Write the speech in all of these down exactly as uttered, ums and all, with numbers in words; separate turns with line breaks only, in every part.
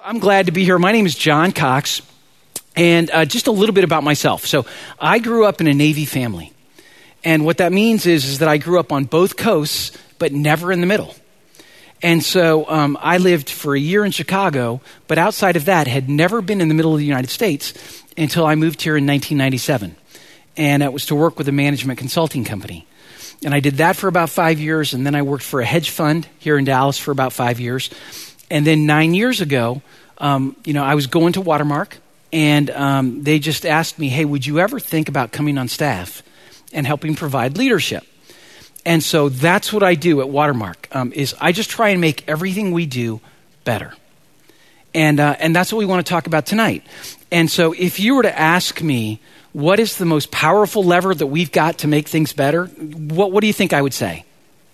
I'm glad to be here. My name is John Cox, and uh, just a little bit about myself. So I grew up in a Navy family, and what that means is, is that I grew up on both coasts, but never in the middle. And so um, I lived for a year in Chicago, but outside of that, had never been in the middle of the United States until I moved here in nineteen ninety-seven. And it was to work with a management consulting company. And I did that for about five years, and then I worked for a hedge fund here in Dallas for about five years. And then nine years ago, um, you know, I was going to Watermark, and um, they just asked me, hey, would you ever think about coming on staff and helping provide leadership? And so that's what I do at Watermark, um, is I just try and make everything we do better. And uh, and that's what we want to talk about tonight. And so if you were to ask me, what is the most powerful lever that we've got to make things better? What, what do you think I would say?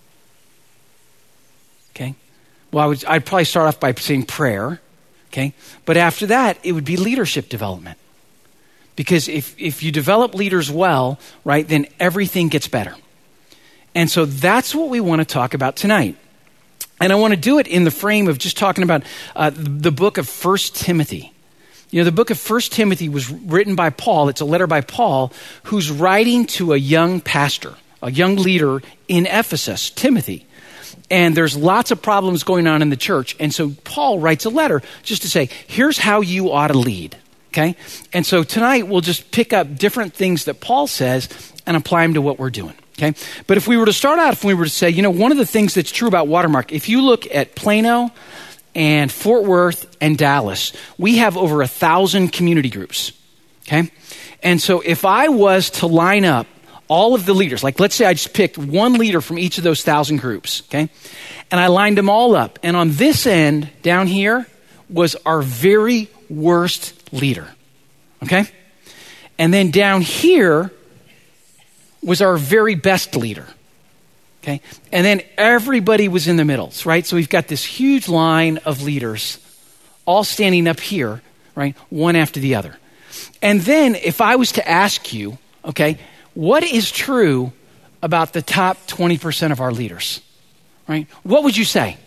Okay. Well, I would, I'd probably start off by saying prayer. Okay. But after that, it would be leadership development. Because if, if you develop leaders well, right, then everything gets better. And so that's what we want to talk about tonight. And I want to do it in the frame of just talking about uh, the, the book of First Timothy. You know, the book of First Timothy was written by Paul. It's a letter by Paul who's writing to a young pastor, a young leader in Ephesus, Timothy. And there's lots of problems going on in the church. And so Paul writes a letter just to say, here's how you ought to lead. Okay? And so tonight we'll just pick up different things that Paul says and apply them to what we're doing. Okay? But if we were to start out, if we were to say, you know, one of the things that's true about Watermark, if you look at Plano and Fort Worth and Dallas, we have over a thousand community groups. Okay? And so if I was to line up all of the leaders, like let's say I just picked one leader from each of those thousand groups, okay? And I lined them all up. And on this end, down here, was our very worst leader. Okay? And then down here was our very best leader. Okay? And then everybody was in the middle, right? So we've got this huge line of leaders all standing up here, right? One after the other. And then if I was to ask you, okay, what is true about the top twenty percent of our leaders, right? What would you say?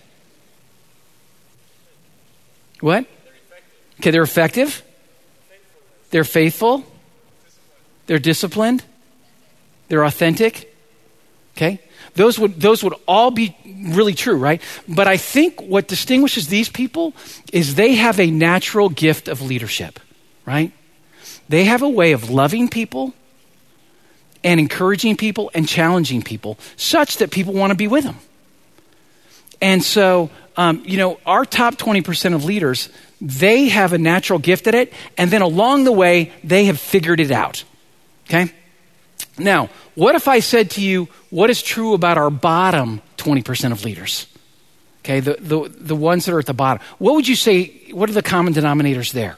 What? Okay, they're effective. They're faithful. They're disciplined. They're authentic. Okay? Those would those would all be really true, right? But I think what distinguishes these people is they have a natural gift of leadership, right? They have a way of loving people and encouraging people and challenging people such that people want to be with them. And so, um, you know, our top twenty percent of leaders, they have a natural gift at it, and then along the way, they have figured it out, okay? Now, what if I said to you, what is true about our bottom twenty percent of leaders? Okay, the, the, the ones that are at the bottom. What would you say, what are the common denominators there?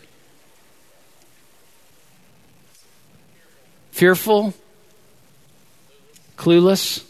Fearful? Clueless?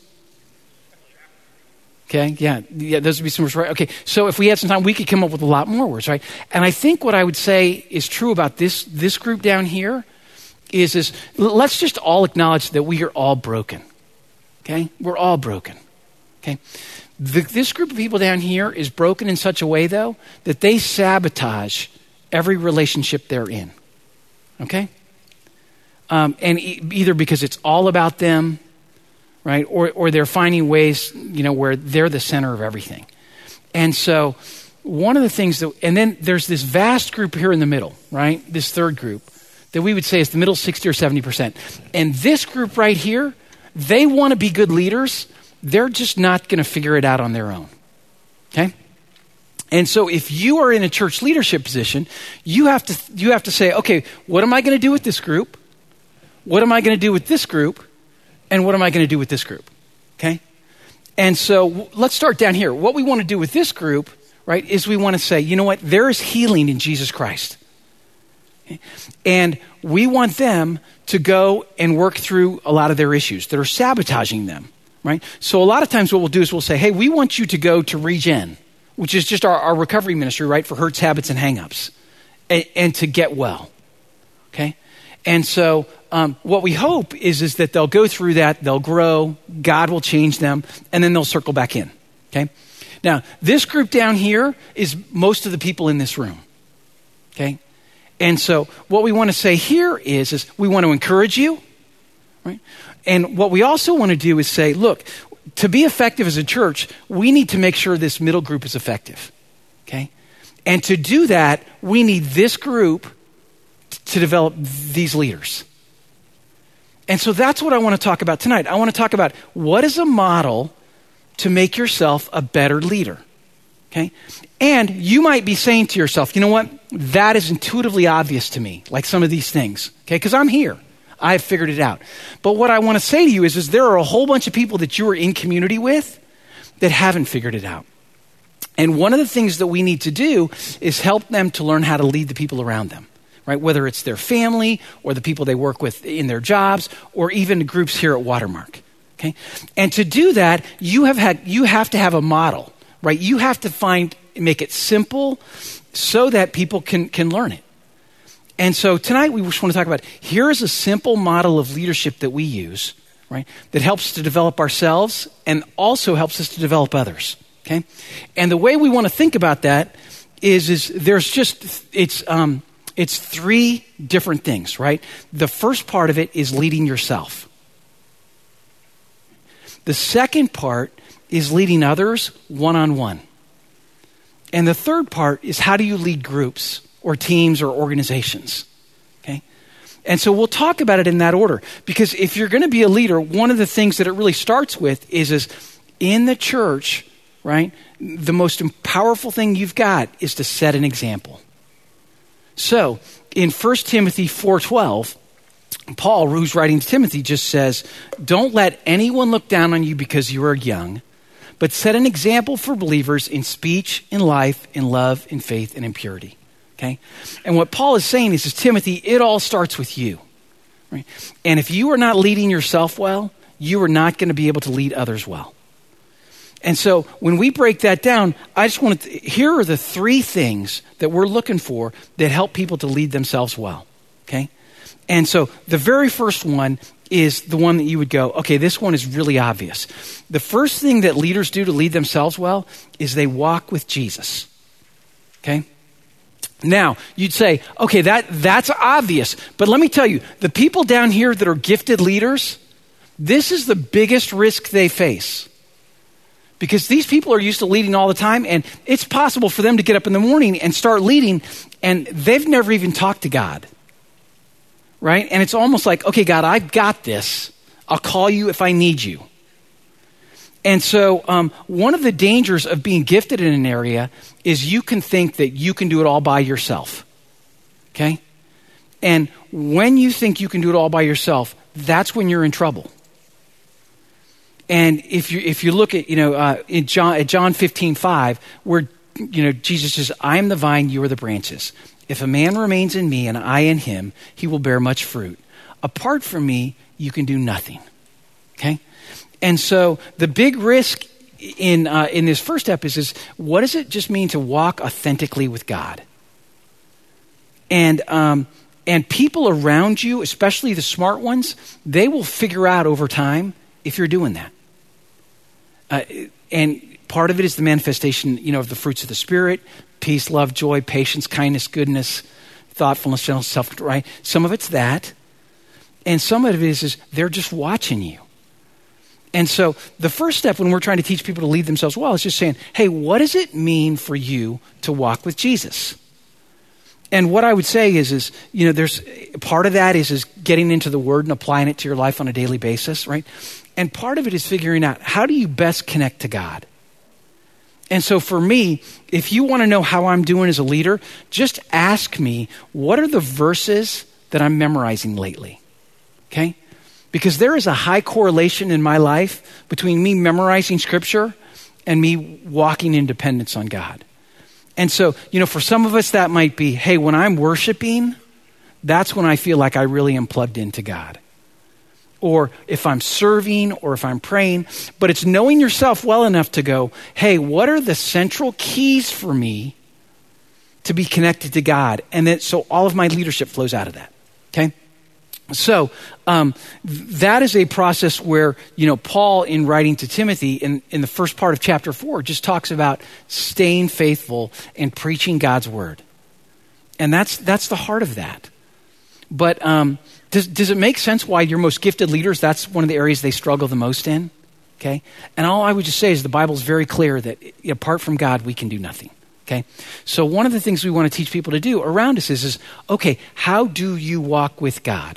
Okay, yeah, yeah, those would be some words, right? Okay, so if we had some time, we could come up with a lot more words, right? And I think what I would say is true about this this group down here is, is let's just all acknowledge that we are all broken, okay? We're all broken, okay? The, this group of people down here is broken in such a way, though, that they sabotage every relationship they're in, okay? Um, and e- either because it's all about them, right? Or or they're finding ways, you know, where they're the center of everything. And so one of the things that, and then there's this vast group here in the middle, right? This third group that we would say is the middle sixty or seventy percent. And this group right here, they want to be good leaders. They're just not going to figure it out on their own. Okay? And so if you are in a church leadership position, you have to you have to say, okay, what am I going to do with this group? What am I going to do with this group? And what am I going to do with this group? Okay? And so w- let's start down here. What we want to do with this group, right, is we want to say, you know what? There is healing in Jesus Christ. Okay? And we want them to go and work through a lot of their issues that are sabotaging them, right? So a lot of times what we'll do is we'll say, hey, we want you to go to Regen, which is just our, our recovery ministry, right, for hurts, habits, and hangups, and, and to get well. Okay? And so um, what we hope is, is that they'll go through that, they'll grow, God will change them, and then they'll circle back in, okay? Now, this group down here is most of the people in this room, Okay? And so what we want to say here is, is we want to encourage you, right? And what we also want to do is say, look, to be effective as a church, we need to make sure this middle group is effective, okay? And to do that, we need this group to develop these leaders. And so that's what I want to talk about tonight. I want to talk about what is a model to make yourself a better leader, okay? And you might be saying to yourself, you know what? That is intuitively obvious to me, like some of these things, okay? Because I'm here. I've figured it out. But what I want to say to you is, is there are a whole bunch of people that you are in community with that haven't figured it out. And one of the things that we need to do is help them to learn how to lead the people around them, right? Whether it's their family or the people they work with in their jobs or even groups here at Watermark, okay? And to do that, you have had, you have to have a model, right? You have to find, make it simple so that people can, can learn it. And so tonight we just want to talk about, here is a simple model of leadership that we use, right? That helps to develop ourselves and also helps us to develop others, okay? And the way we want to think about that is, is there's just, it's, um, it's three different things, right? The first part of it is leading yourself. The second part is leading others one-on-one. And the third part is, how do you lead groups or teams or organizations, okay? And so we'll talk about it in that order, because if you're going to be a leader, one of the things that it really starts with is, is in the church, right? The most powerful thing you've got is to set an example. So in First Timothy four twelve, Paul, who's writing to Timothy, just says, don't let anyone look down on you because you are young, but set an example for believers in speech, in life, in love, in faith, and in purity. Okay? And what Paul is saying is, is, Timothy, it all starts with you. Right? And if you are not leading yourself well, you are not going to be able to lead others well. And so when we break that down, I just want to, here are the three things that we're looking for that help people to lead themselves well. Okay? And so the very first one is the one that you would go, okay, this one is really obvious. The first thing that leaders do to lead themselves well is they walk with Jesus. Okay? Now, you'd say, okay, that, that's obvious. But let me tell you, the people down here that are gifted leaders, this is the biggest risk they face. Because these people are used to leading all the time, and it's possible for them to get up in the morning and start leading, and they've never even talked to God. Right? And it's almost like, okay, God, I've got this. I'll call you if I need you. And so um, one of the dangers of being gifted in an area is you can think that you can do it all by yourself, okay? And when you think you can do it all by yourself, that's when you're in trouble. And if you if you look at, you know, uh, in John, at John fifteen five, where, you know, Jesus says, I am the vine, you are the branches. If a man remains in me and I in him, he will bear much fruit. Apart from me, you can do nothing, okay? And so the big risk in uh, in this first step is, is what does it just mean to walk authentically with God? And um, and people around you, especially the smart ones, they will figure out over time if you're doing that. Uh, and part of it is the manifestation, you know, of the fruits of the Spirit: peace, love, joy, patience, kindness, goodness, thoughtfulness, gentleness, self-control. Right? Some of it's that, and some of it is, is they're just watching you. And so the first step when we're trying to teach people to lead themselves well is just saying, hey, what does it mean for you to walk with Jesus? And what I would say is, is, you know, there's part of that is, is getting into the Word and applying it to your life on a daily basis, right? And part of it is figuring out, how do you best connect to God? And so for me, if you want to know how I'm doing as a leader, just ask me, what are the verses that I'm memorizing lately? Okay? Because there is a high correlation in my life between me memorizing scripture and me walking in dependence on God. And so, you know, for some of us that might be, hey, when I'm worshiping, that's when I feel like I really am plugged into God. Or if I'm serving or if I'm praying, but it's knowing yourself well enough to go, hey, what are the central keys for me to be connected to God? And then so all of my leadership flows out of that, okay? So um, that is a process where, you know, Paul, in writing to Timothy in, in the first part of chapter four, just talks about staying faithful and preaching God's word. And that's that's the heart of that. But um, does, does it make sense why your most gifted leaders, that's one of the areas they struggle the most in? Okay? And all I would just say is the Bible is very clear that apart from God, we can do nothing. Okay? So one of the things we want to teach people to do around us is, is okay, how do you walk with God?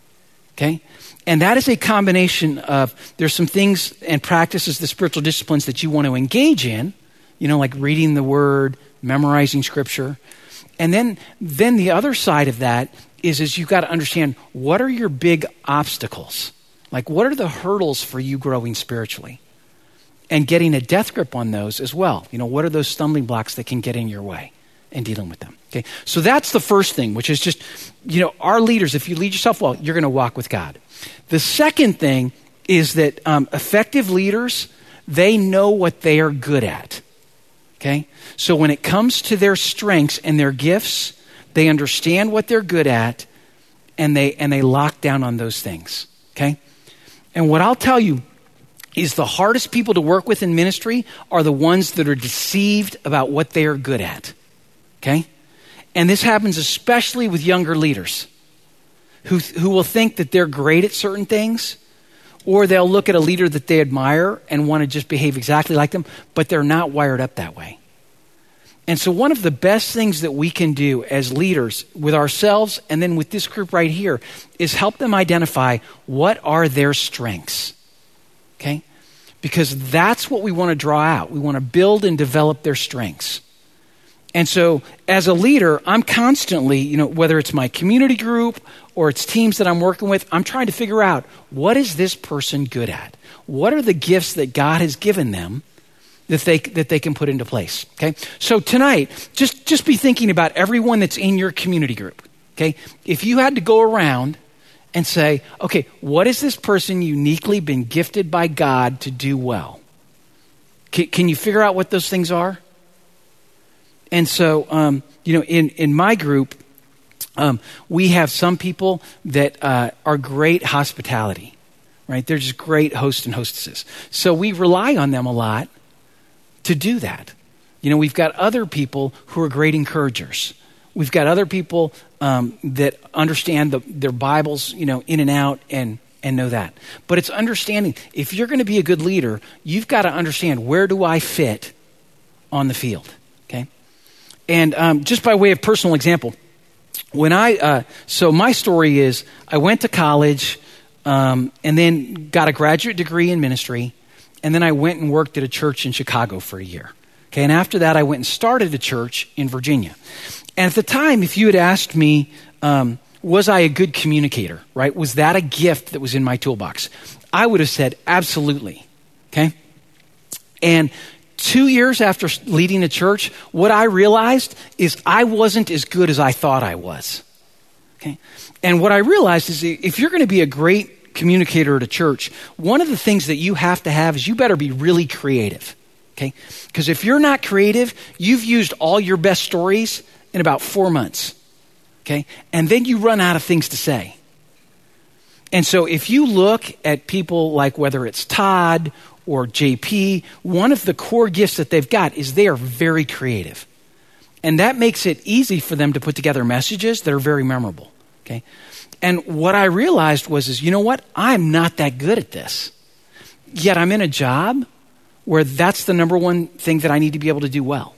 Okay? And that is a combination of, there's some things and practices, the spiritual disciplines that you want to engage in, you know, like reading the word, memorizing scripture. And then, then the other side of that is, is you've got to understand, what are your big obstacles? Like, what are the hurdles for you growing spiritually? And getting a death grip on those as well. You know, what are those stumbling blocks that can get in your way and dealing with them? Okay, so that's the first thing, which is just, you know, our leaders, if you lead yourself well, you're going to walk with God. The second thing is that um, effective leaders, they know what they are good at. Okay, so when it comes to their strengths and their gifts, they understand what they're good at, and they and they lock down on those things. Okay, and what I'll tell you is the hardest people to work with in ministry are the ones that are deceived about what they are good at. Okay? And this happens especially with younger leaders who, who will think that they're great at certain things, or they'll look at a leader that they admire and want to just behave exactly like them, but they're not wired up that way. And so one of the best things that we can do as leaders with ourselves and then with this group right here is help them identify what are their strengths. Okay? Because that's what we want to draw out. We want to build and develop their strengths. And so as a leader, I'm constantly, you know, whether it's my community group or it's teams that I'm working with, I'm trying to figure out, what is this person good at? What are the gifts that God has given them that they that they can put into place? Okay? So tonight, just, just be thinking about everyone that's in your community group. Okay? If you had to go around and say, okay, what has this person uniquely been gifted by God to do well? Can, can you figure out what those things are? And so, um, you know, in, in my group, um, we have some people that uh, are great hospitality, right? They're just great hosts and hostesses. So we rely on them a lot to do that. You know, we've got other people who are great encouragers. We've got other people um, that understand the, their Bibles, you know, in and out and, and know that. But it's understanding, if you're going to be a good leader, you've got to understand, where do I fit on the field, okay? And um, just by way of personal example, when I, uh, so my story is, I went to college um, and then got a graduate degree in ministry, and then I went and worked at a church in Chicago for a year. Okay, and after that, I went and started a church in Virginia. And at the time, if you had asked me, um, was I a good communicator, right? Was that a gift that was in my toolbox? I would have said, absolutely, okay? And two years after leading a church, what I realized is I wasn't as good as I thought I was, okay? And what I realized is, if you're going to be a great communicator at a church, one of the things that you have to have is you better be really creative. Okay? Because if you're not creative, you've used all your best stories in about four months. Okay? And then you run out of things to say. And so if you look at people like, whether it's Todd or J P, one of the core gifts that they've got is they are very creative. And that makes it easy for them to put together messages that are very memorable. Okay? And what I realized was, is, you know what? I'm not that good at this. Yet I'm in a job where that's the number one thing that I need to be able to do well.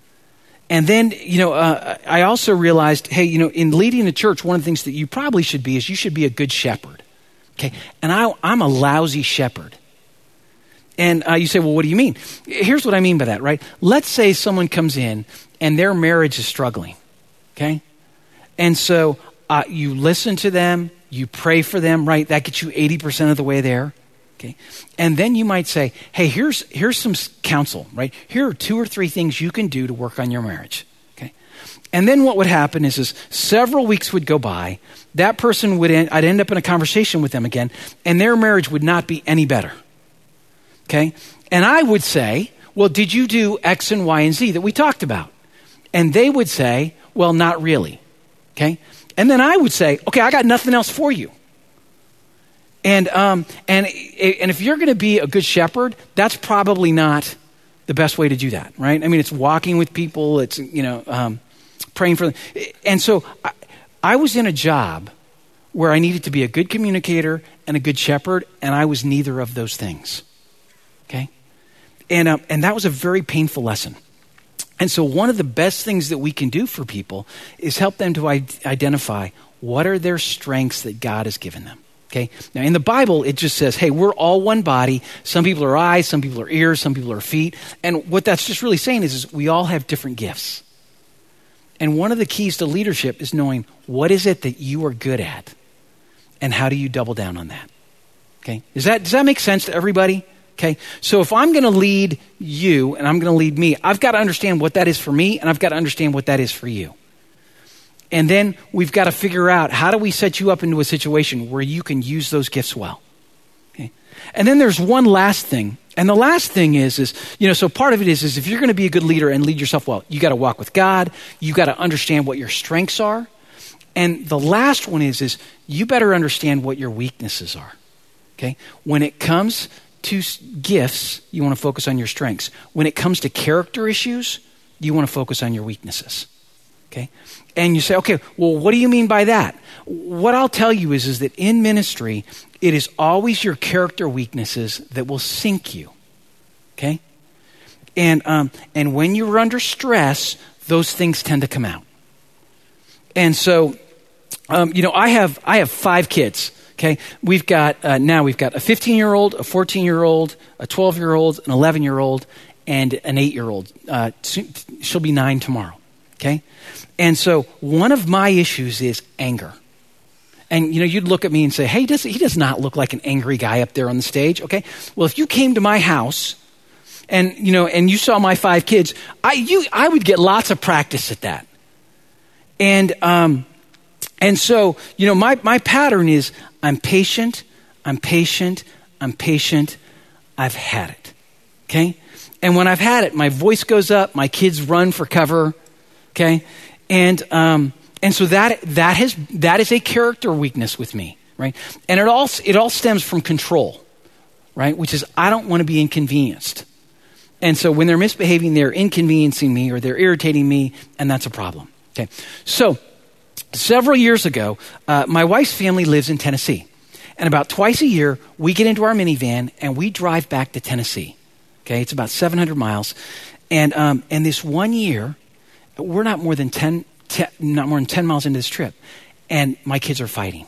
And then, you know, uh, I also realized, hey, you know, in leading a church, one of the things that you probably should be is you should be a good shepherd. Okay? And I, I'm a lousy shepherd. And uh, you say, well, what do you mean? Here's what I mean by that, right? Let's say someone comes in and their marriage is struggling. Okay? And so uh, you listen to them, you pray for them, right? That gets you eighty percent of the way there. Okay. And then you might say, hey, here's here's some counsel, right? Here are two or three things you can do to work on your marriage. Okay. And then what would happen is, is several weeks would go by. That person would end, I'd end up in a conversation with them again, and their marriage would not be any better. Okay. And I would say, well, did you do X and Y and Z that we talked about? And they would say, well, not really. Okay. And then I would say, okay, I got nothing else for you. And um, and and if you're going to be a good shepherd, that's probably not the best way to do that, right? I mean, it's walking with people. It's, you know, um, praying for them. And so I, I was in a job where I needed to be a good communicator and a good shepherd, and I was neither of those things. Okay? And, um, and that was a very painful lesson. And so one of the best things that we can do for people is help them to I- identify what are their strengths that God has given them. Okay. Now in the Bible, it just says, hey, we're all one body. Some people are eyes, some people are ears, some people are feet. And what that's just really saying is, is we all have different gifts. And one of the keys to leadership is knowing what is it that you are good at and how do you double down on that? Okay. Does that, does that make sense to everybody? Okay. So if I'm going to lead you and I'm going to lead me, I've got to understand what that is for me and I've got to understand what that is for you. And then we've got to figure out how do we set you up into a situation where you can use those gifts well. Okay. And then there's one last thing. And the last thing is, is, you know, so part of it is, is if you're going to be a good leader and lead yourself well, you got to walk with God. You got to understand what your strengths are. And the last one is, is you better understand what your weaknesses are. Okay. When it comes to gifts, you want to focus on your strengths. When it comes to character issues, you want to focus on your weaknesses. Okay. And you say, okay, well, what do you mean by that? What I'll tell you is, is that in ministry, it is always your character weaknesses that will sink you. Okay. And, um, and when you're under stress, those things tend to come out. And so, um, you know, I have, I have five kids. Okay. We've got, uh, now we've got a fifteen year old, a fourteen year old, a twelve year old, an eleven year old, and an eight year old. Uh, she'll be nine tomorrow. Okay. And so one of my issues is anger. And, you know, you'd look at me and say, hey, does, he does not look like an angry guy up there on the stage. Okay. Well, if you came to my house and, you know, and you saw my five kids, I, you, I would get lots of practice at that. And, um, and so, you know, my, my pattern is I'm patient, I'm patient, I'm patient. I've had it. Okay. And when I've had it, my voice goes up, my kids run for cover. Okay. And, um, and so that, that has, that is a character weakness with me, right? And it all, it all stems from control, right? Which is, I don't want to be inconvenienced. And so when they're misbehaving, they're inconveniencing me or they're irritating me, and that's a problem. Okay. So several years ago, uh, my wife's family lives in Tennessee. And about twice a year, we get into our minivan and we drive back to Tennessee. Okay. It's about seven hundred miles. And, um, and this one year, we're not more than ten, ten, not more than ten miles into this trip, and my kids are fighting.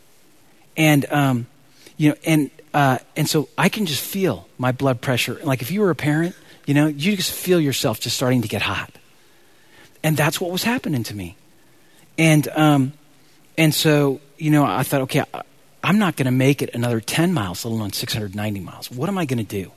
And um, you know, and uh, and so I can just feel my blood pressure. Like if you were a parent, you know, you just feel yourself just starting to get hot. And that's what was happening to me. And um, and so you know, I thought, okay, I, I'm not going to make it another ten miles, let alone six hundred ninety miles. What am I going to do?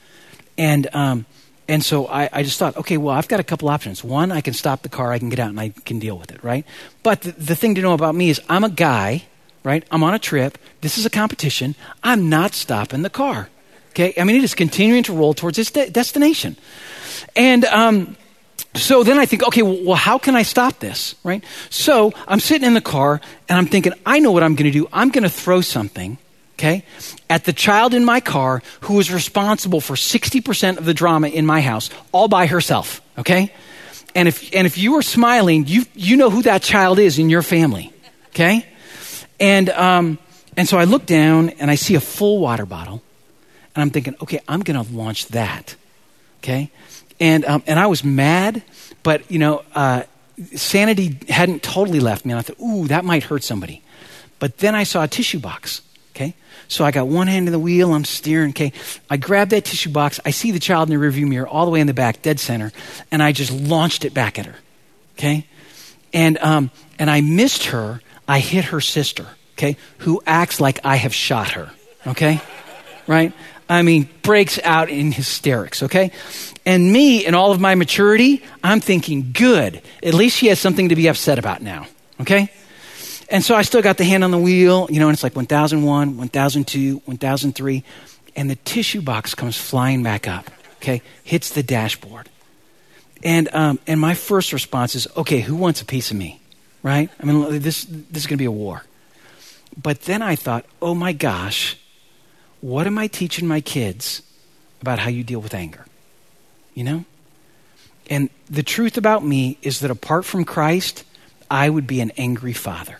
And um, And so I, I just thought, okay, well, I've got a couple options. One, I can stop the car, I can get out and I can deal with it, right? But the, the thing to know about me is I'm a guy, right? I'm on a trip. This is a competition. I'm not stopping the car, okay? I mean, it is continuing to roll towards its de- destination. And um, so then I think, okay, well, well, how can I stop this, right? So I'm sitting in the car and I'm thinking, I know what I'm going to do. I'm going to throw something, okay, at the child in my car who is responsible for sixty percent of the drama in my house, all by herself, okay? And if and if you are smiling, you you know who that child is in your family, okay? And um and so I look down and I see a full water bottle, and I'm thinking, okay, I'm going to launch that, okay? And um and I was mad, but you know, uh, sanity hadn't totally left me, and I thought, ooh, that might hurt somebody. But then I saw a tissue box. Okay, so I got one hand in the wheel, I'm steering, okay. I grabbed that tissue box, I see the child in the rearview mirror all the way in the back, dead center, and I just launched it back at her, okay. And um, and I missed her, I hit her sister, okay, who acts like I have shot her, okay, right? I mean, breaks out in hysterics, okay. And me, in all of my maturity, I'm thinking, good, at least she has something to be upset about now, okay. And so I still got the hand on the wheel, you know, and it's like one thousand one, one thousand two, one thousand three, and the tissue box comes flying back up, okay, hits the dashboard. And um, and my first response is, okay, who wants a piece of me, right? I mean, this this is going to be a war. But then I thought, oh my gosh, what am I teaching my kids about how you deal with anger, you know? And the truth about me is that apart from Christ, I would be an angry father.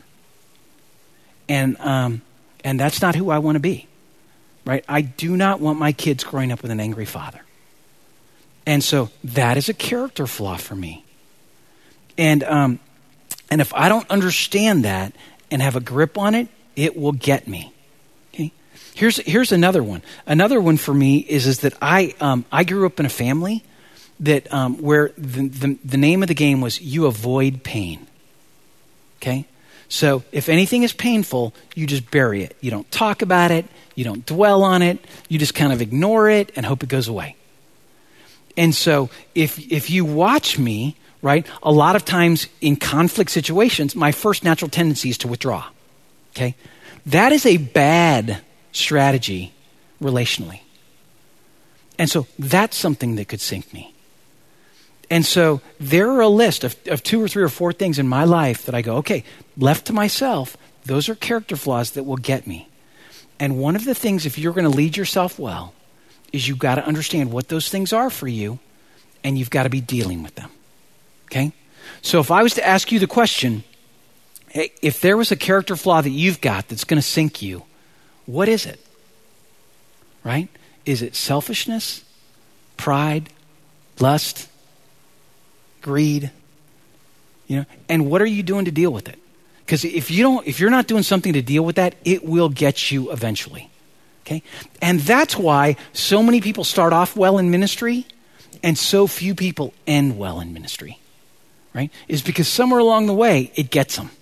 And um, and that's not who I want to be, right? I do not want my kids growing up with an angry father. And so that is a character flaw for me. And um, and if I don't understand that and have a grip on it, it will get me. Okay. Here's here's another one. Another one for me is is that I um, I grew up in a family that um, where the, the the name of the game was you avoid pain. Okay. So if anything is painful, you just bury it. You don't talk about it. You don't dwell on it. You just kind of ignore it and hope it goes away. And so if if you watch me, right, a lot of times in conflict situations, my first natural tendency is to withdraw. Okay? That is a bad strategy relationally. And so that's something that could sink me. And so there are a list of, of two or three or four things in my life that I go, okay, left to myself, those are character flaws that will get me. And one of the things, if you're going to lead yourself well, is you've got to understand what those things are for you, and you've got to be dealing with them. Okay? So if I was to ask you the question, hey, if there was a character flaw that you've got that's going to sink you, what is it? Right? Is it selfishness, pride, lust, greed? You know, and what are you doing to deal with it? Because if you don't, if you're not doing something to deal with that, it will get you eventually. Okay? And that's why so many people start off well in ministry and so few people end well in ministry. Right? Is because somewhere along the way, it gets them.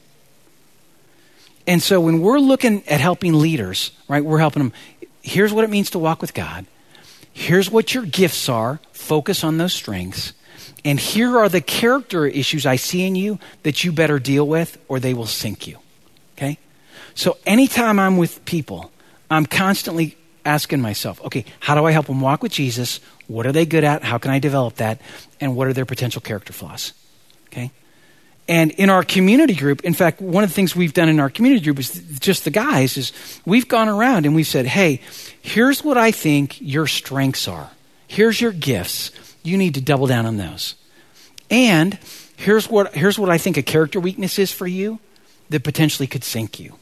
And so when we're looking at helping leaders, right, we're helping them. Here's what it means to walk with God. Here's what your gifts are. Focus on those strengths. And here are the character issues I see in you that you better deal with or they will sink you. Okay? So anytime I'm with people, I'm constantly asking myself, okay, how do I help them walk with Jesus? What are they good at? How can I develop that? And what are their potential character flaws? Okay? And in our community group, in fact, one of the things we've done in our community group is just the guys is we've gone around and we've said, hey, here's what I think your strengths are. Here's your gifts. You need to double down on those. And here's what here's what I think a character weakness is for you that potentially could sink you.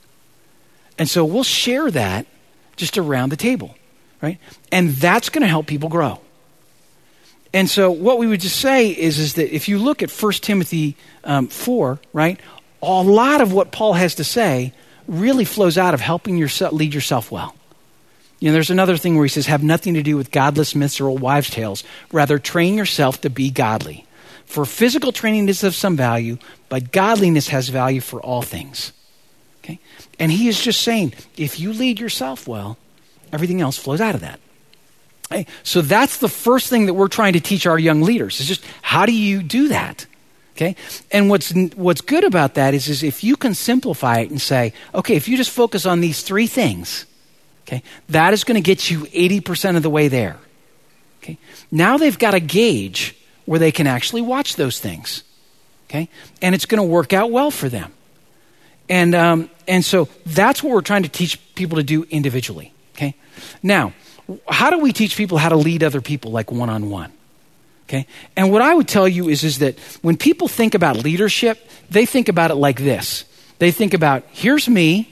And so we'll share that just around the table, right? And that's going to help people grow. And so what we would just say is, is that if you look at First Timothy um, four, right, a lot of what Paul has to say really flows out of helping yourself lead yourself well. You know, there's another thing where he says, have nothing to do with godless myths or old wives' tales. Rather, train yourself to be godly. For physical training is of some value, but godliness has value for all things. Okay? And he is just saying, if you lead yourself well, everything else flows out of that. Okay? So that's the first thing that we're trying to teach our young leaders, is just how do you do that? Okay? And what's what's good about that is, is if you can simplify it and say, okay, if you just focus on these three things, okay, that is going to get you eighty percent of the way there. Okay? Now they've got a gauge where they can actually watch those things. Okay? And it's going to work out well for them. And um, and so that's what we're trying to teach people to do individually. Okay? Now, how do we teach people how to lead other people like one-on-one? Okay? And what I would tell you is, is that when people think about leadership, they think about it like this. They think about, here's me,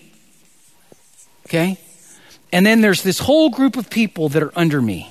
okay? And then there's this whole group of people that are under me.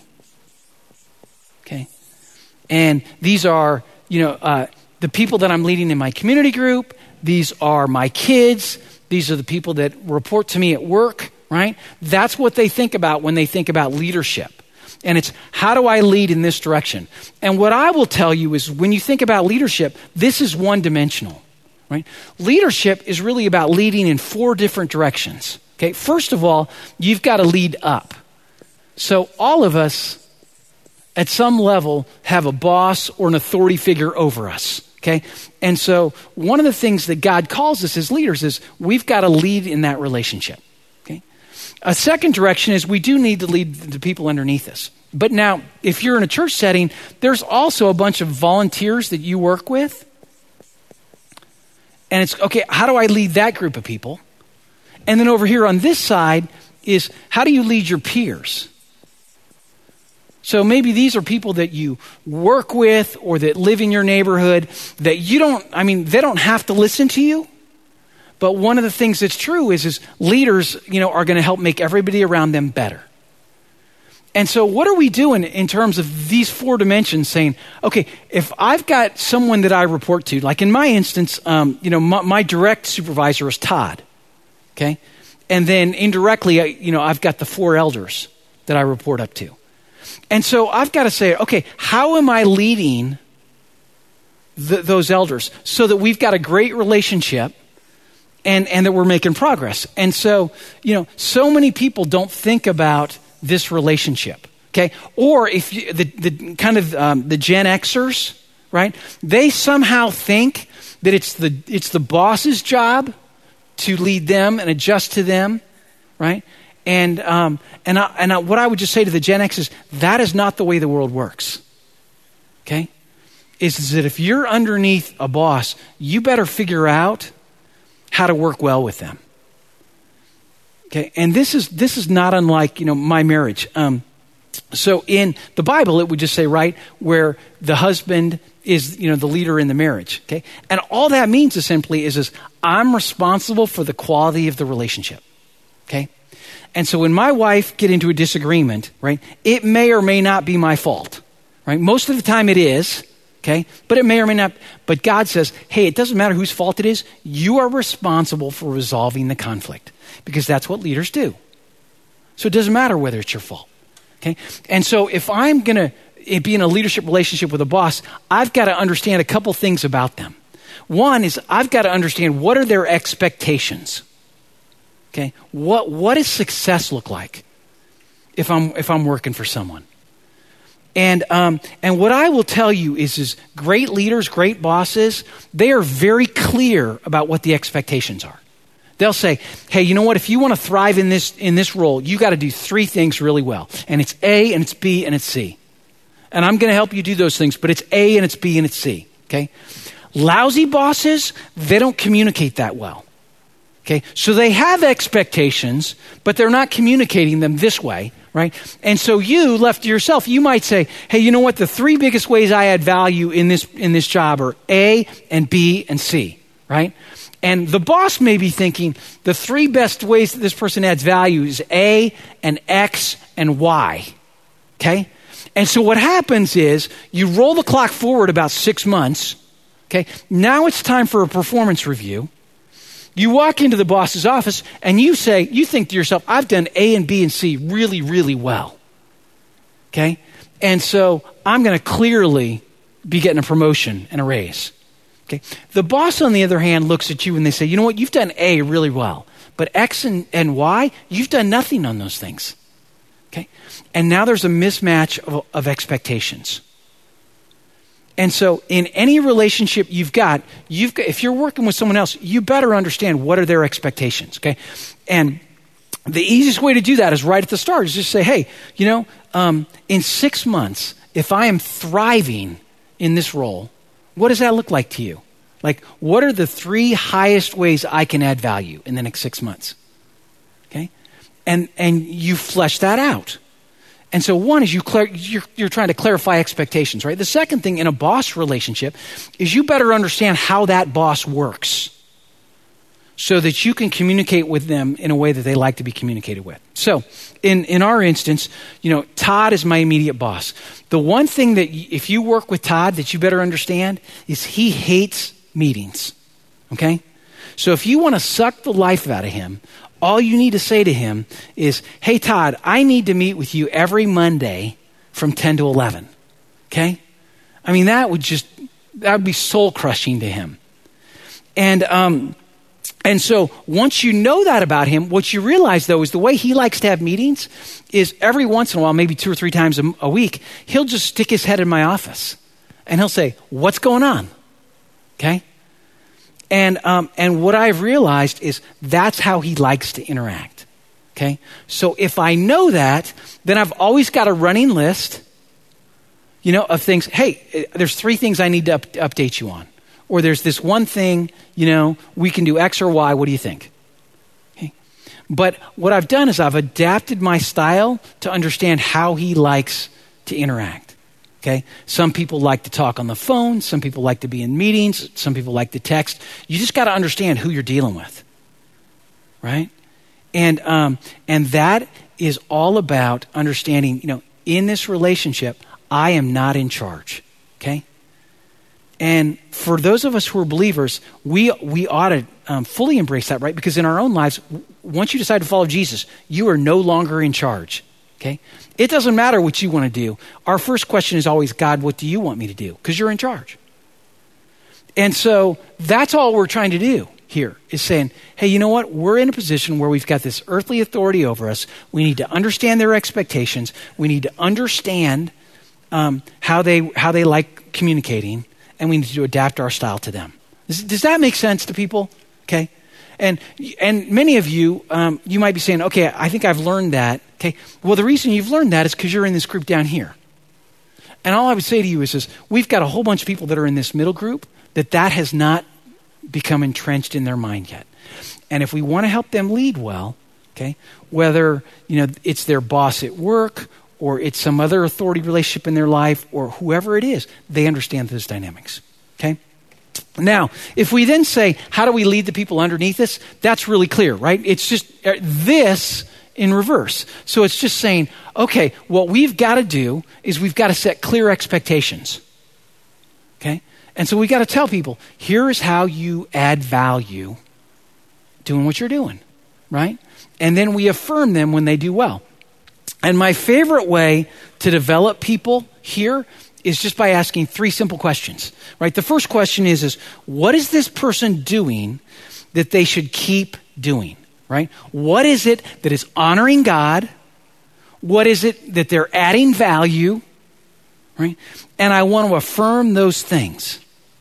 Okay? And these are, you know, uh, the people that I'm leading in my community group. These are my kids. These are the people that report to me at work, right? That's what they think about when they think about leadership. And it's, how do I lead in this direction? And what I will tell you is, when you think about leadership, this is one-dimensional, right? Leadership is really about leading in four different directions. Okay, first of all, you've got to lead up. So all of us at some level have a boss or an authority figure over us. Okay, and so one of the things that God calls us as leaders is we've got to lead in that relationship. Okay, a second direction is we do need to lead the people underneath us. But now, if you're in a church setting, there's also a bunch of volunteers that you work with. And it's, okay, how do I lead that group of people? And then over here on this side is, how do you lead your peers? So maybe these are people that you work with or that live in your neighborhood that you don't, I mean, they don't have to listen to you. But one of the things that's true is, is leaders, you know, are going to help make everybody around them better. And so what are we doing in terms of these four dimensions saying, okay, if I've got someone that I report to, like in my instance, um, you know, my, my direct supervisor is Todd, okay? And then indirectly, I, you know, I've got the four elders that I report up to. And so I've got to say, okay, how am I leading the, those elders so that we've got a great relationship and, and that we're making progress? And so, you know, so many people don't think about this relationship, okay? Or if you, the, the kind of um, the Gen Xers, right? They somehow think that it's the it's the boss's job to lead them and adjust to them, right? And um, and I, and I, what I would just say to the Gen X is that is not the way the world works, okay? Is, is that if you're underneath a boss, you better figure out how to work well with them. Okay, and this is this is not unlike, you know, my marriage. Um, so in the Bible, it would just say, right, where the husband is, you know, the leader in the marriage. Okay, and all that means is simply is is I'm responsible for the quality of the relationship. Okay, and so when my wife get into a disagreement, right, it may or may not be my fault. Right, most of the time it is. Okay, but it may or may not. But God says, hey, it doesn't matter whose fault it is. You are responsible for resolving the conflict. Because that's what leaders do. So it doesn't matter whether it's your fault. Okay? And so if I'm going to be in a leadership relationship with a boss, I've got to understand a couple things about them. One is I've got to understand what are their expectations. Okay? What what does success look like if I'm if I'm working for someone? And um, and what I will tell you is is great leaders, great bosses, they are very clear about what the expectations are. They'll say, hey, you know what? If you want to thrive in this in this role, you got to do three things really well. And it's A, and it's B, and it's C. And I'm going to help you do those things, but it's A, and it's B, and it's C. Okay? Lousy bosses, they don't communicate that well. Okay? So they have expectations, but they're not communicating them this way, right? And so you, left to yourself, you might say, hey, you know what? The three biggest ways I add value in this in this job are A, and B, and C, right? And the boss may be thinking the three best ways that this person adds value is A and X and Y, okay? And so what happens is you roll the clock forward about six months, okay? Now it's time for a performance review. You walk into the boss's office and you say, you think to yourself, I've done A and B and C really, really well, okay? And so I'm going to clearly be getting a promotion and a raise. Okay. The boss, on the other hand, looks at you and they say, you know what, you've done A really well, but X and, and Y, you've done nothing on those things. Okay. And now there's a mismatch of, of expectations. And so in any relationship you've got, you've got, if you're working with someone else, you better understand what are their expectations. Okay. And the easiest way to do that is right at the start, is just say, hey, you know, um, in six months, if I am thriving in this role, what does that look like to you? Like, what are the three highest ways I can add value in the next six months? Okay? And and you flesh that out. And so one is you clar- you're, you're trying to clarify expectations, right? The second thing in a boss relationship is you better understand how that boss works so that you can communicate with them in a way that they like to be communicated with. So in, in our instance, you know, Todd is my immediate boss. The one thing that y- if you work with Todd that you better understand is he hates meetings, okay? So if you want to suck the life out of him, all you need to say to him is, hey, Todd, I need to meet with you every Monday from ten to eleven, okay? I mean, that would just, that would be soul crushing to him. And, um, And so once you know that about him, what you realize, though, is the way he likes to have meetings is every once in a while, maybe two or three times a, a week, he'll just stick his head in my office and he'll say, what's going on? Okay? And um, and what I've realized is that's how he likes to interact. Okay? So if I know that, then I've always got a running list, you know, of things. Hey, there's three things I need to up- update you on. Or there's this one thing, you know, we can do X or Y. What do you think? Okay. But what I've done is I've adapted my style to understand how he likes to interact. Okay? Some people like to talk on the phone. Some people like to be in meetings. Some people like to text. You just got to understand who you're dealing with. Right? And um, and that is all about understanding, you know, in this relationship, I am not in charge. Okay? And for those of us who are believers, we we ought to um, fully embrace that, right? Because in our own lives, once you decide to follow Jesus, you are no longer in charge. Okay? It doesn't matter what you want to do. Our first question is always, God, what do you want me to do? Because you're in charge. And so that's all we're trying to do here, is saying, hey, you know what? We're in a position where we've got this earthly authority over us. We need to understand their expectations. We need to understand um, how they how they like communicating, and we need to adapt our style to them. Does, does that make sense to people? Okay? And and many of you, um, you might be saying, okay, I think I've learned that. Okay, well, the reason you've learned that is because you're in this group down here. And all I would say to you is, is we've got a whole bunch of people that are in this middle group that that has not become entrenched in their mind yet. And if we want to help them lead well, okay, whether, you know, it's their boss at work or it's some other authority relationship in their life or whoever it is, they understand those dynamics. Okay. Now, if we then say, how do we lead the people underneath us? That's really clear, right? It's just uh, this in reverse. So it's just saying, okay, what we've got to do is we've got to set clear expectations. Okay? And so we got to tell people, here is how you add value doing what you're doing, right? And then we affirm them when they do well. And my favorite way to develop people here is just by asking three simple questions, right? The first question is, is what is this person doing that they should keep doing, right? What is it that is honoring God? What is it that they're adding value, right? And I want to affirm those things.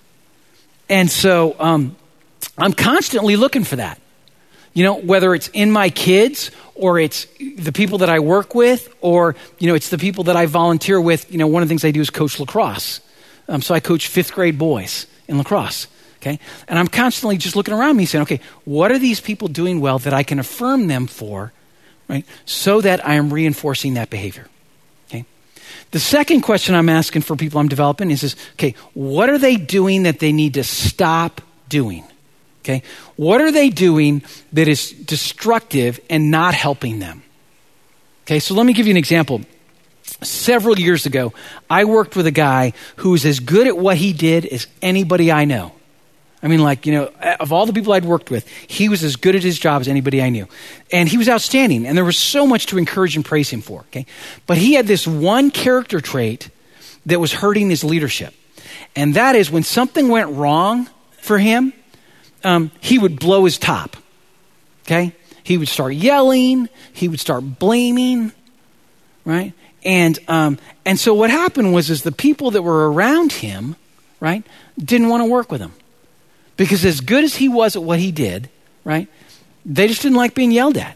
And so um, I'm constantly looking for that. You know, whether it's in my kids or it's the people that I work with or, you know, it's the people that I volunteer with. You know, one of the things I do is coach lacrosse. Um, so I coach fifth grade boys in lacrosse. Okay. And I'm constantly just looking around me saying, okay, what are these people doing well that I can affirm them for, right? So that I am reinforcing that behavior. Okay. The second question I'm asking for people I'm developing is, is okay, what are they doing that they need to stop doing? Okay, what are they doing that is destructive and not helping them? Okay, so let me give you an example. Several years ago, I worked with a guy who was as good at what he did as anybody I know. I mean, like, you know, of all the people I'd worked with, he was as good at his job as anybody I knew. And he was outstanding, and there was so much to encourage and praise him for, okay? But he had this one character trait that was hurting his leadership. And that is when something went wrong for him, Um, he would blow his top, okay? He would start yelling. He would start blaming, right? And um, and so what happened was is the people that were around him, right, didn't want to work with him. Because as good as he was at what he did, right, they just didn't like being yelled at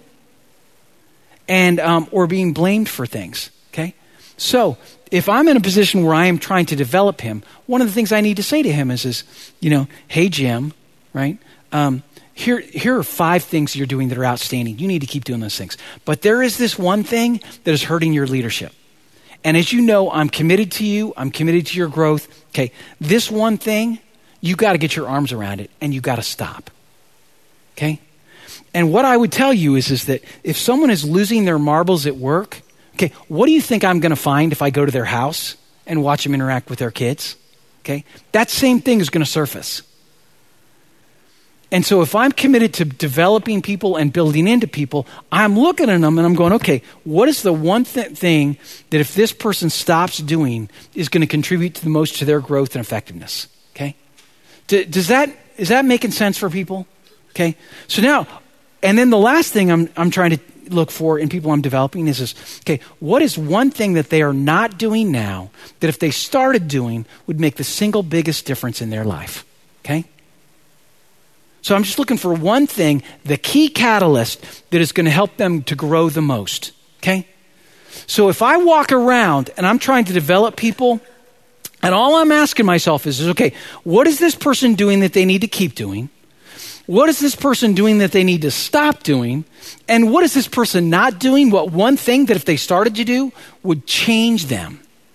and um, or being blamed for things, okay? So if I'm in a position where I am trying to develop him, one of the things I need to say to him is, is you know, hey, Jim, right? Um, here, here are five things you're doing that are outstanding. You need to keep doing those things. But there is this one thing that is hurting your leadership. And as you know, I'm committed to you. I'm committed to your growth. Okay, this one thing, you got to get your arms around it and you got to stop. Okay? And what I would tell you is, is that if someone is losing their marbles at work, okay, what do you think I'm going to find if I go to their house and watch them interact with their kids? Okay? That same thing is going to surface. And so if I'm committed to developing people and building into people, I'm looking at them and I'm going, okay, what is the one th- thing that if this person stops doing is going to contribute to the most to their growth and effectiveness? Okay. D- does that, is that making sense for people? Okay. So now, and then the last thing I'm, I'm trying to look for in people I'm developing is, is, okay, what is one thing that they are not doing now that if they started doing would make the single biggest difference in their life? Okay. So I'm just looking for one thing, the key catalyst that is going to help them to grow the most, okay? So if I walk around and I'm trying to develop people, and all I'm asking myself is, is, okay, what is this person doing that they need to keep doing? What is this person doing that they need to stop doing? And what is this person not doing? What one thing that if they started to do would change them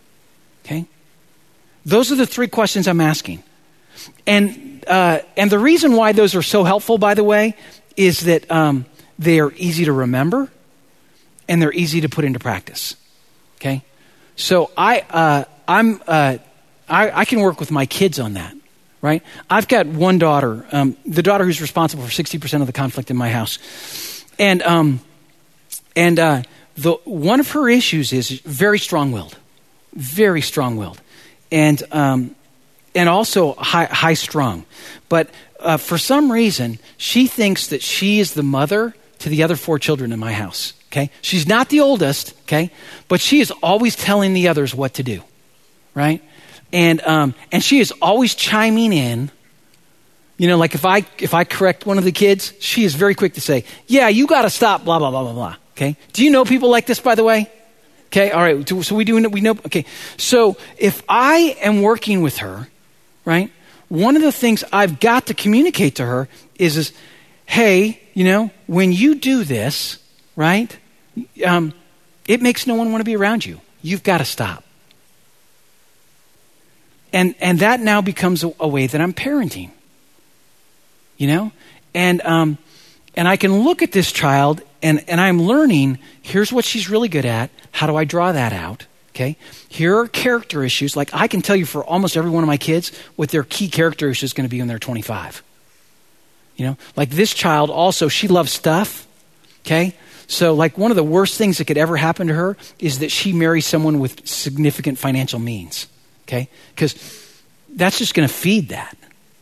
Those are the three questions I'm asking. And uh, and the reason why those are so helpful, by the way, is that um, they are easy to remember and they're easy to put into practice. Okay, so I uh, I'm uh, I, I can work with my kids on that. Right? I've got one daughter, um, the daughter who's responsible for sixty percent of the conflict in my house, and um, and uh, the one of her issues is very strong-willed, very strong-willed, and um, and also high, high-strung. But uh, for some reason, she thinks that she is the mother to the other four children in my house. Okay, she's not the oldest. Okay, but she is always telling the others what to do. Right. And um, and she is always chiming in. You know, like if I if I correct one of the kids, she is very quick to say, "Yeah, you got to stop." Blah blah blah blah blah. Okay. Do you know people like this, by the way? Okay. All right. So we doing it. We know. Okay. So if I am working with her, right, one of the things I've got to communicate to her is, is hey, you know, when you do this, right, um, it makes no one want to be around you. You've got to stop. And and that now becomes a, a way that I'm parenting, you know? And um, and I can look at this child and, and I'm learning, here's what she's really good at. How do I draw that out? Okay. Here are character issues. Like I can tell you for almost every one of my kids what their key character issue is going to be when they're twenty-five. You know, like this child also, she loves stuff. Okay. So like one of the worst things that could ever happen to her is that she marries someone with significant financial means. Okay, because that's just going to feed that.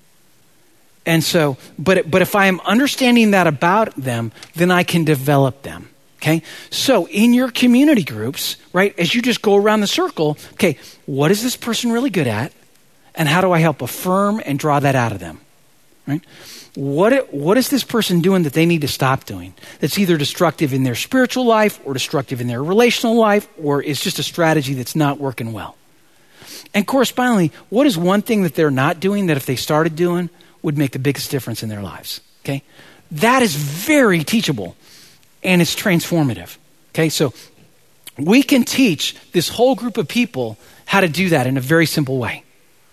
And so, but but if I am understanding that about them, then I can develop them. Okay, so in your community groups, right, as you just go around the circle, okay, what is this person really good at, and how do I help affirm and draw that out of them? Right? What what is this person doing that they need to stop doing? That's either destructive in their spiritual life or destructive in their relational life, or it's just a strategy that's not working well. And correspondingly, what is one thing that they're not doing that if they started doing would make the biggest difference in their lives? Okay, that is very teachable and it's transformative. Okay, so we can teach this whole group of people how to do that in a very simple way.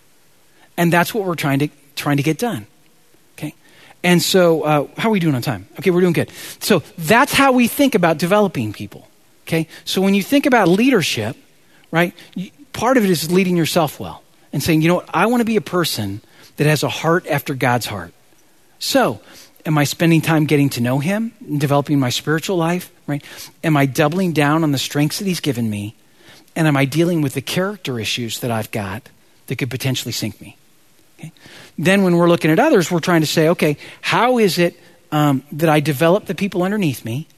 And that's what we're trying to trying to get done. Okay, and so uh, how are we doing on time? Okay, we're doing good. So that's how we think about developing people. Okay, so when you think about leadership, right, you, part of it is leading yourself well and saying, you know what, I want to be a person that has a heart after God's heart. So am I spending time getting to know him and developing my spiritual life, right? Am I doubling down on the strengths that he's given me? And am I dealing with the character issues that I've got that could potentially sink me? Okay. Then when we're looking at others, we're trying to say, okay, how is it um, that I develop the people underneath me?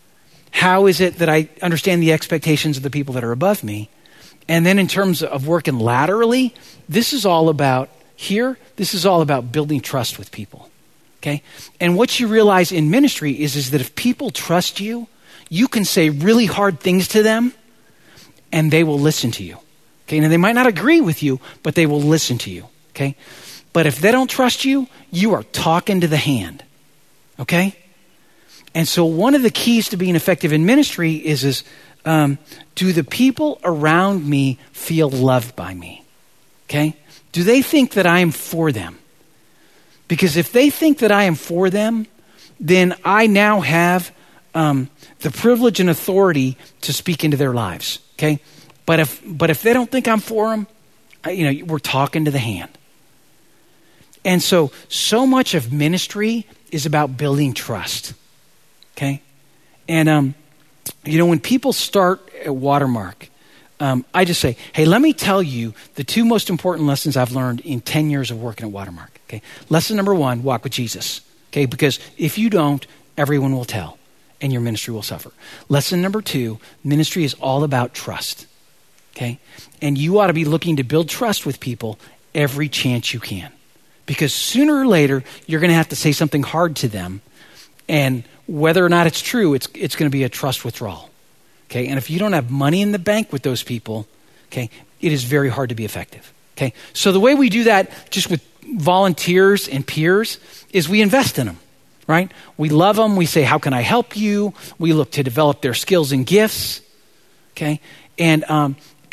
How is it that I understand the expectations of the people that are above me? And then in terms of working laterally, this is all about here, this is all about building trust with people, okay? And what you realize in ministry is, is that if people trust you, you can say really hard things to them and they will listen to you, okay? Now they might not agree with you, but they will listen to you, okay? But if they don't trust you, you are talking to the hand, okay? And so one of the keys to being effective in ministry is, is Um, do the people around me feel loved by me? Okay? Do they think that I am for them? Because if they think that I am for them, then I now have um, the privilege and authority to speak into their lives. Okay? But if but if they don't think I'm for them, I, you know, we're talking to the hand. And so, so much of ministry is about building trust. Okay? And um. You know, when people start at Watermark, um, I just say, hey, let me tell you the two most important lessons I've learned in ten years of working at Watermark. Okay, lesson number one, walk with Jesus. Okay, because if you don't, everyone will tell and your ministry will suffer. Lesson number two, ministry is all about trust. Okay, and you ought to be looking to build trust with people every chance you can. Because sooner or later, you're going to have to say something hard to them. And whether or not it's true, it's it's going to be a trust withdrawal. Okay, and if you don't have money in the bank with those people, okay, it is very hard to be effective. Okay, so the way we do that just with volunteers and peers is we invest in them, right? We love them. We say, how can I help you? We look to develop their skills and gifts. Okay, and um, and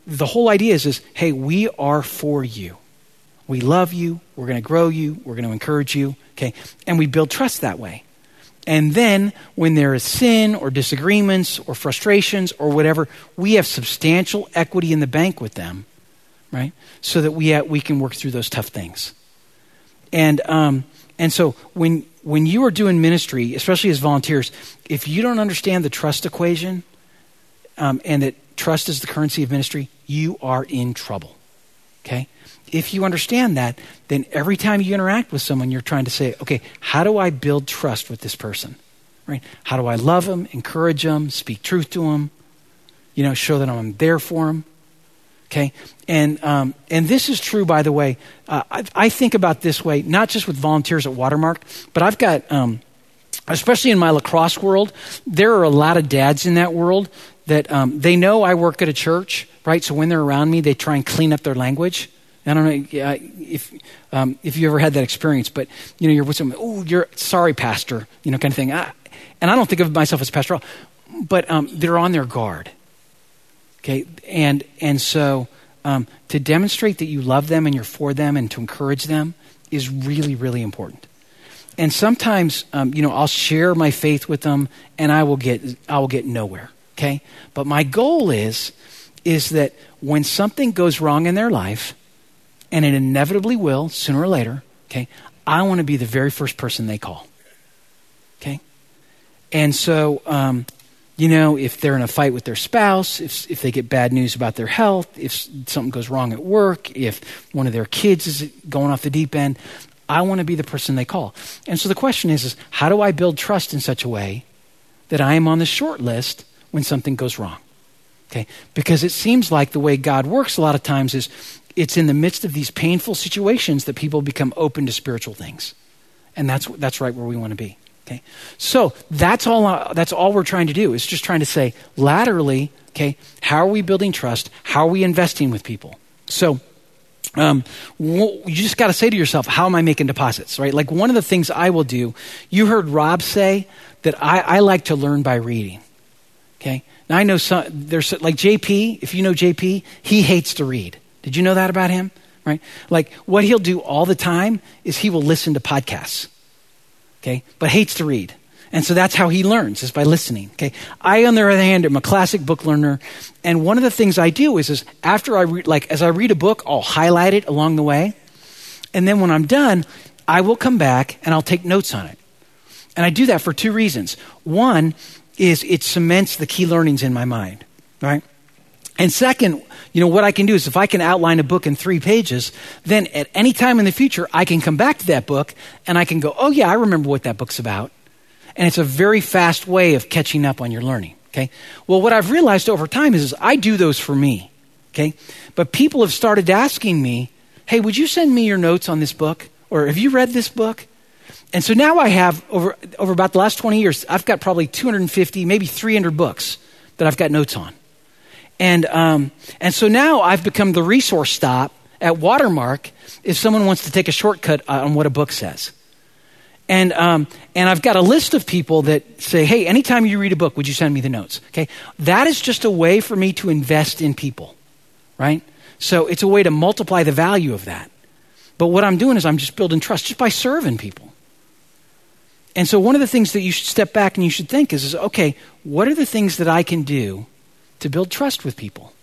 the whole idea is, is, hey, we are for you. We love you. We're going to grow you. We're going to encourage you. Okay. And we build trust that way. And then when there is sin or disagreements or frustrations or whatever, we have substantial equity in the bank with them, right? So that we ha- we can work through those tough things. And um, and so when when you are doing ministry, especially as volunteers, if you don't understand the trust equation um, and that trust is the currency of ministry, you are in trouble. Okay? If you understand that, then every time you interact with someone, you're trying to say, okay, how do I build trust with this person? Right? How do I love them, encourage them, speak truth to them, you know, show that I'm there for them? Okay? And um, and this is true, by the way. Uh, I, I think about this way, not just with volunteers at Watermark, but I've got, um, especially in my lacrosse world, there are a lot of dads in that world that um, they know I work at a church, right? So when they're around me, they try and clean up their language. I don't know uh, if um, if you ever had that experience, but you know, you're with someone, oh, you're sorry, pastor, you know, kind of thing. I, and I don't think of myself as pastoral, but um, they're on their guard. Okay, and and so um, to demonstrate that you love them and you're for them and to encourage them is really, really important. And sometimes, um, you know, I'll share my faith with them, and I will get I will get nowhere. Okay, but my goal is is that when something goes wrong in their life, and it inevitably will, sooner or later, okay, I want to be the very first person they call, okay? And so, um, you know, if they're in a fight with their spouse, if if they get bad news about their health, if something goes wrong at work, if one of their kids is going off the deep end, I want to be the person they call. And so the question is, is how do I build trust in such a way that I am on the short list when something goes wrong? Okay, because it seems like the way God works a lot of times is it's in the midst of these painful situations that people become open to spiritual things. And that's that's right where we want to be. Okay. So that's all uh, that's all we're trying to do is just trying to say laterally, okay, how are we building trust? How are we investing with people? So um, w- you just got to say to yourself, how am I making deposits, right? Like one of the things I will do, you heard Rob say that I, I like to learn by reading. Okay. Now I know some, there's like J P, if you know J P, he hates to read. Did you know that about him? Right? Like what he'll do all the time is he will listen to podcasts. Okay? But hates to read. And so that's how he learns, is by listening. Okay? I, on the other hand, am a classic book learner. And one of the things I do is, is after I read, like as I read a book, I'll highlight it along the way. And then when I'm done, I will come back and I'll take notes on it. And I do that for two reasons. One is it cements the key learnings in my mind. Right? And second, you know, what I can do is if I can outline a book in three pages, then at any time in the future, I can come back to that book and I can go, oh yeah, I remember what that book's about. And it's a very fast way of catching up on your learning, okay? Well, what I've realized over time is, is I do those for me, okay? But people have started asking me, hey, would you send me your notes on this book? Or have you read this book? And so now I have, over, over about the last twenty years, I've got probably two hundred fifty, maybe three hundred books that I've got notes on. And um, and so now I've become the resource stop at Watermark if someone wants to take a shortcut on what a book says. And um, and I've got a list of people that say, hey, anytime you read a book, would you send me the notes? Okay, that is just a way for me to invest in people, right? So it's a way to multiply the value of that. But what I'm doing is I'm just building trust just by serving people. And so one of the things that you should step back and you should think is, is okay, what are the things that I can do to build trust with people?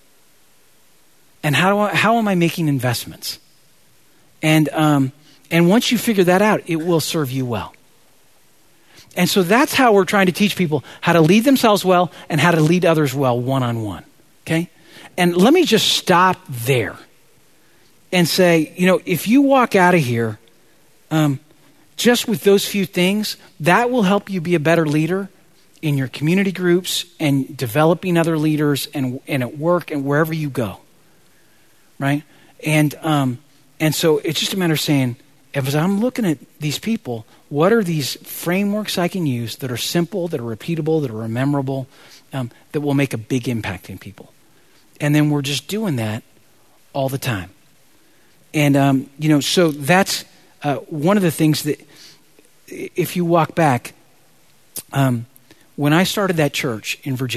And how do I, how am I making investments? And um, and once you figure that out, it will serve you well. And so that's how we're trying to teach people how to lead themselves well and how to lead others well one-on-one, okay? And let me just stop there and say, you know, if you walk out of here um, just with those few things, that will help you be a better leader in your community groups and developing other leaders and, and at work and wherever you go, right? And um, and so it's just a matter of saying, as I'm looking at these people, what are these frameworks I can use that are simple, that are repeatable, that are memorable, um, that will make a big impact in people? And then we're just doing that all the time. And, um, you know, so that's uh, one of the things that, if you walk back, um, when I started that church in Virginia,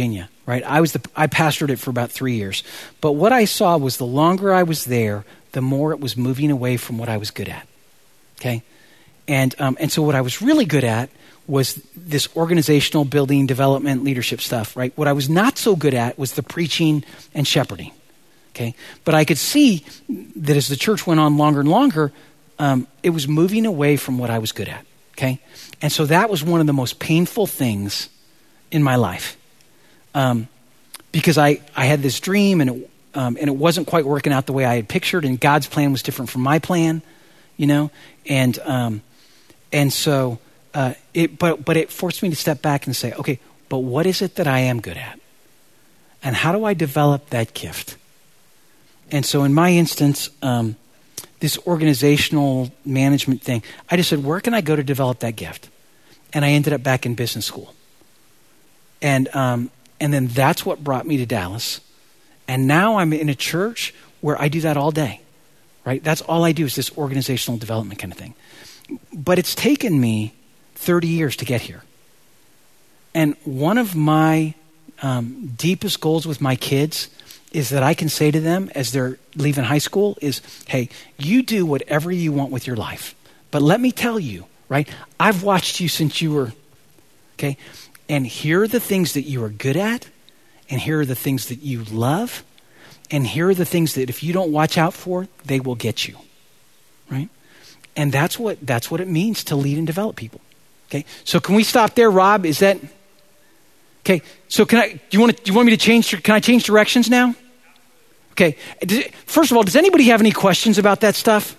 right? I was the I pastored it for about three years. But what I saw was the longer I was there, the more it was moving away from what I was good at, okay? And um, and so what I was really good at was this organizational building, development, leadership stuff, right? What I was not so good at was the preaching and shepherding, okay? But I could see that as the church went on longer and longer, um, it was moving away from what I was good at, okay? And so that was one of the most painful things in my life, um, because I, I had this dream and it, um, and it wasn't quite working out the way I had pictured, and God's plan was different from my plan, you know? And um, and so... Uh, it, but but it forced me to step back and say, okay, but what is it that I am good at? And how do I develop that gift? And so in my instance, um, this organizational management thing, I just said, where can I go to develop that gift? And I ended up back in business school. And um, and then that's what brought me to Dallas. And now I'm in a church where I do that all day, right? That's all I do is this organizational development kind of thing. But it's taken me thirty years to get here. And one of my um, deepest goals with my kids is that I can say to them as they're leaving high school is, hey, you do whatever you want with your life. But let me tell you, right? I've watched you since you were, okay? And here are the things that you are good at. And here are the things that you love. And here are the things that if you don't watch out for, they will get you, right? And that's what that's what it means to lead and develop people. Okay, so can we stop there, Rob? Is that okay? So can I? Do you want to? Do you want me to change? Can I change directions now? Okay. First of all, does anybody have any questions about that stuff?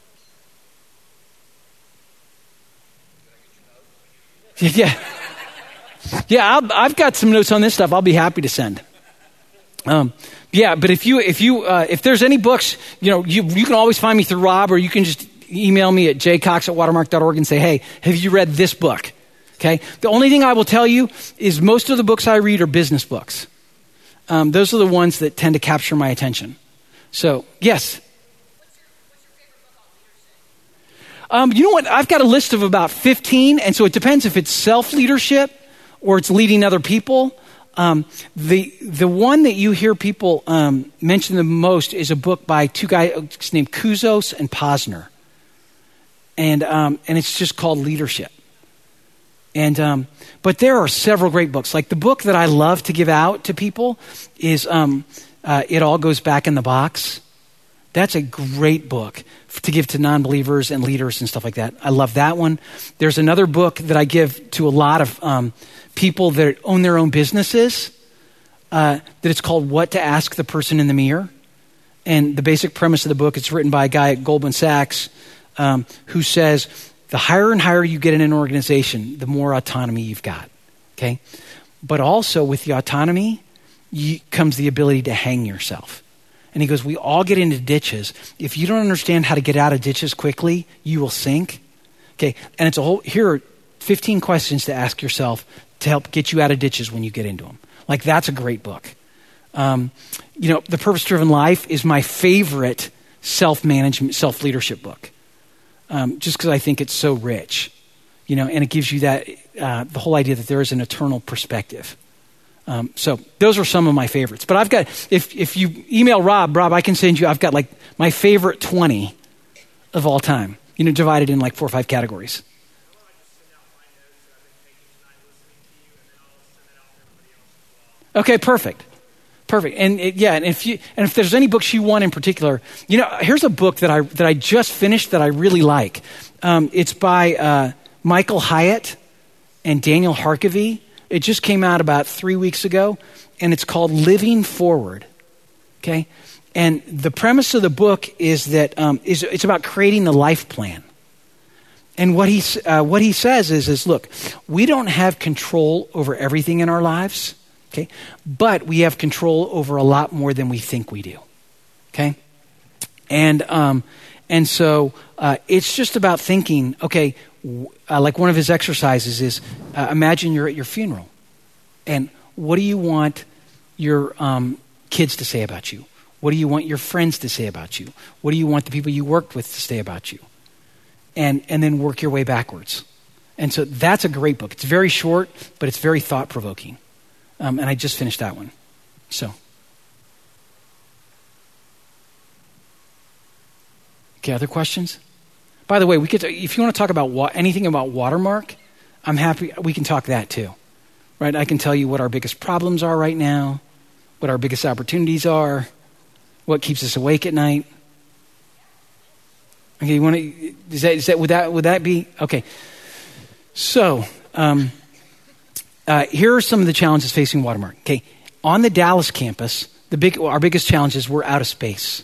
Yeah, yeah. I'll, I've got some notes on this stuff. I'll be happy to send. Um, yeah, but if you if you uh, if there's any books, you know, you you can always find me through Rob, or you can just email me at j cox at watermark dot org and say, hey, have you read this book? Okay. The only thing I will tell you is most of the books I read are business books. Um, those are the ones that tend to capture my attention. So, yes. What's your, what's your favorite book on leadership? Um, you know what? I've got a list of about fifteen, and so it depends if it's self-leadership or it's leading other people. Um, the the one that you hear people um, mention the most is a book by two guys named Kouzos and Posner. And um, and it's just called Leadership. And um, but there are several great books. Like the book that I love to give out to people is um, uh, It All Goes Back in the Box. That's a great book to give to non-believers and leaders and stuff like that. I love that one. There's another book that I give to a lot of um, people that own their own businesses. Uh, that it's called What to Ask the Person in the Mirror. And the basic premise of the book, it's written by a guy at Goldman Sachs. Um, who says the higher and higher you get in an organization, the more autonomy you've got, okay? But also with the autonomy you, comes the ability to hang yourself. And he goes, we all get into ditches. If you don't understand how to get out of ditches quickly, you will sink, okay? And it's a whole, here are fifteen questions to ask yourself to help get you out of ditches when you get into them. Like that's a great book. Um, you know, The Purpose-Driven Life is my favorite self-management, self-leadership book. Um, just because I think it's so rich, you know, and it gives you that, uh, the whole idea that there is an eternal perspective. Um, so those are some of my favorites. But I've got, if if you email Rob, Rob, I can send you, I've got like my favorite twenty of all time, you know, divided in like four or five categories. Okay, perfect. Perfect. And it, yeah, and if you and if there's any books you want in particular, you know, here's a book that I that I just finished that I really like. Um, it's by uh, Michael Hyatt and Daniel Harkavy. It just came out about three weeks ago, and it's called Living Forward. Okay, and the premise of the book is that um, is it's about creating the life plan. And what he uh, what he says is is look, we don't have control over everything in our lives. Okay, but we have control over a lot more than we think we do. Okay, and um, and so uh, it's just about thinking. Okay, w- uh, like one of his exercises is uh, imagine you're at your funeral, and what do you want your um, kids to say about you? What do you want your friends to say about you? What do you want the people you worked with to say about you? And and then work your way backwards. And so that's a great book. It's very short, but it's very thought provoking. Um, and I just finished that one. So. Okay, other questions? By the way, we could, if you want to talk about wa- anything about Watermark, I'm happy, we can talk that too. Right? I can tell you what our biggest problems are right now, what our biggest opportunities are, what keeps us awake at night. Okay, you want to, is that, is that, would that, would that be, okay. So, um, uh, here are some of the challenges facing Watermark. Okay, on the Dallas campus, the big, our biggest challenge is we're out of space.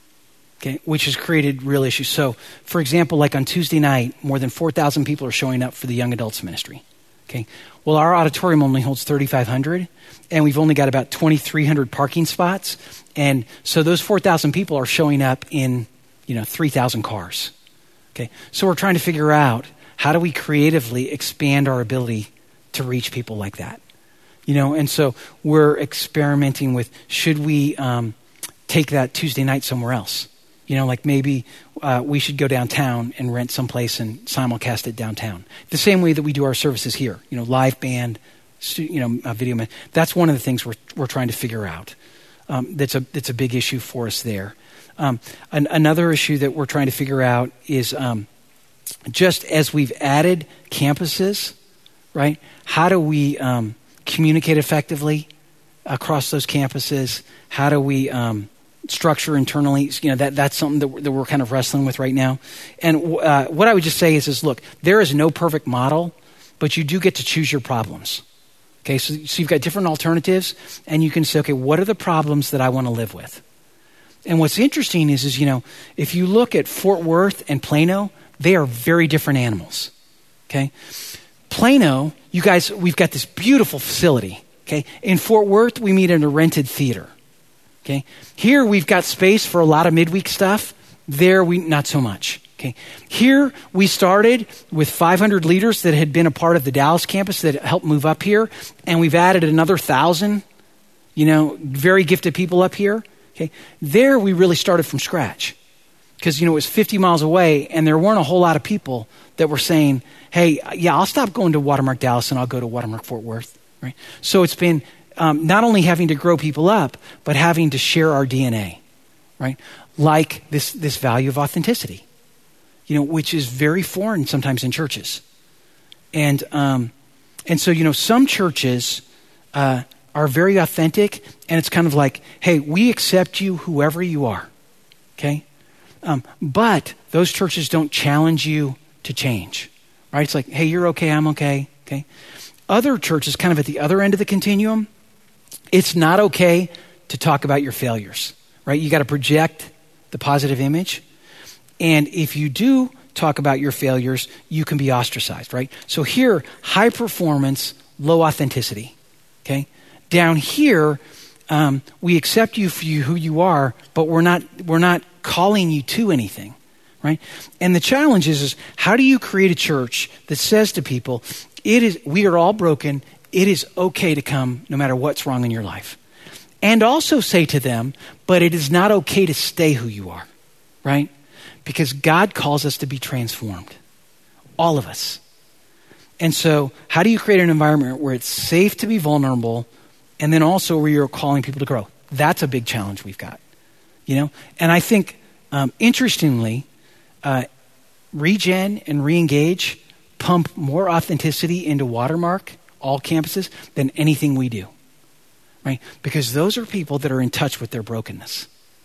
Okay, which has created real issues. So, for example, like on Tuesday night, more than four thousand people are showing up for the Young Adults Ministry. Okay, well, our auditorium only holds thirty-five hundred, and we've only got about twenty-three hundred parking spots. And so those four thousand people are showing up in, you know, three thousand cars. Okay, so we're trying to figure out how do we creatively expand our ability to reach people like that. You know, and so we're experimenting with, should we um, take that Tuesday night somewhere else? You know, like maybe uh, we should go downtown and rent someplace and simulcast it downtown. The same way that we do our services here. You know, live band, stu- you know, uh, video. Man. That's one of the things we're we're trying to figure out. Um, that's a that's a big issue for us there. Um, an, another issue that we're trying to figure out is um, just as we've added campuses, right? How do we um, communicate effectively across those campuses? How do we um, structure internally? You know, that that's something that we're, that we're kind of wrestling with right now. And uh, what I would just say is, is, look, there is no perfect model, but you do get to choose your problems. Okay, so, so you've got different alternatives, and you can say, okay, what are the problems that I want to live with? And what's interesting is, is, you know, if you look at Fort Worth and Plano, they are very different animals. Okay, Plano, you guys, we've got this beautiful facility. Okay, in Fort Worth, we meet in a rented theater. Okay, here we've got space for a lot of midweek stuff. There, we not so much. Okay, here we started with five hundred leaders that had been a part of the Dallas campus that helped move up here, and we've added another thousand, you know, very gifted people up here. Okay, there we really started from scratch because, you know, it was fifty miles away, and there weren't a whole lot of people that were saying, "Hey, yeah, I'll stop going to Watermark Dallas and I'll go to Watermark Fort Worth." Right? So it's been um, not only having to grow people up, but having to share our D N A, right? Like this this value of authenticity, you know, which is very foreign sometimes in churches, and um, and so, you know, some churches uh, are very authentic, and it's kind of like, hey, we accept you whoever you are, okay? Um, but those churches don't challenge you to change, right? It's like, hey, you're okay, I'm okay, okay? Other churches, kind of at the other end of the continuum, it's not okay to talk about your failures, right? You got to project the positive image. And if you do talk about your failures, you can be ostracized, right? So here, high performance, low authenticity, okay? Down here, um, we accept you for you, who you are, but we're not we're not calling you to anything, right? And the challenge is, is how do you create a church that says to people, it is we are all broken, it is okay to come no matter what's wrong in your life. And also say to them, but it is not okay to stay who you are, right? Because God calls us to be transformed, all of us. And so how do you create an environment where it's safe to be vulnerable and then also where you're calling people to grow? That's a big challenge we've got, you know? And I think, um, interestingly, uh, Regen and Reengage pump more authenticity into Watermark, all campuses, than anything we do, right? Because those are people that are in touch with their brokenness.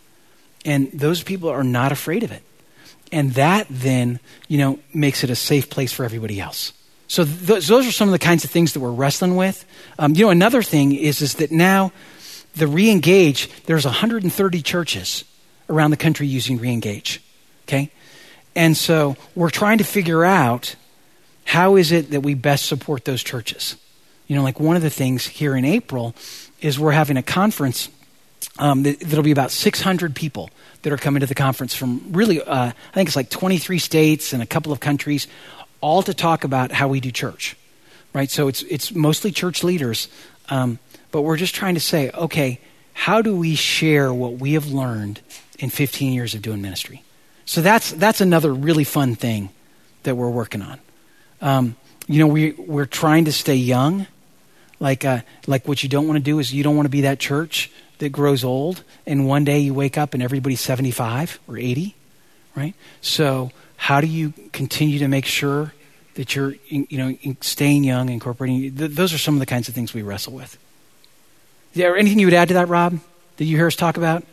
And those people are not afraid of it. And that then, you know, makes it a safe place for everybody else. So th- those are some of the kinds of things that we're wrestling with. Um, you know, another thing is, is that now the Reengage, there's one hundred thirty churches around the country using Reengage, okay? And so we're trying to figure out how is it that we best support those churches. You know, like one of the things here in April is we're having a conference um, that, that'll be about six hundred people that are coming to the conference from really, uh, I think it's like twenty-three states and a couple of countries, all to talk about how we do church, right? So it's it's mostly church leaders, um, but we're just trying to say, okay, how do we share what we have learned in fifteen years of doing ministry? So that's that's another really fun thing that we're working on. Um, you know, we we're trying to stay young, Like, uh, like what you don't want to do is you don't want to be that church that grows old, and one day you wake up and everybody's seventy-five or eighty, right? So how do you continue to make sure that you're, you know, staying young, incorporating? Th- those are some of the kinds of things we wrestle with. Is there anything you would add to that, Rob, that you hear us talk about?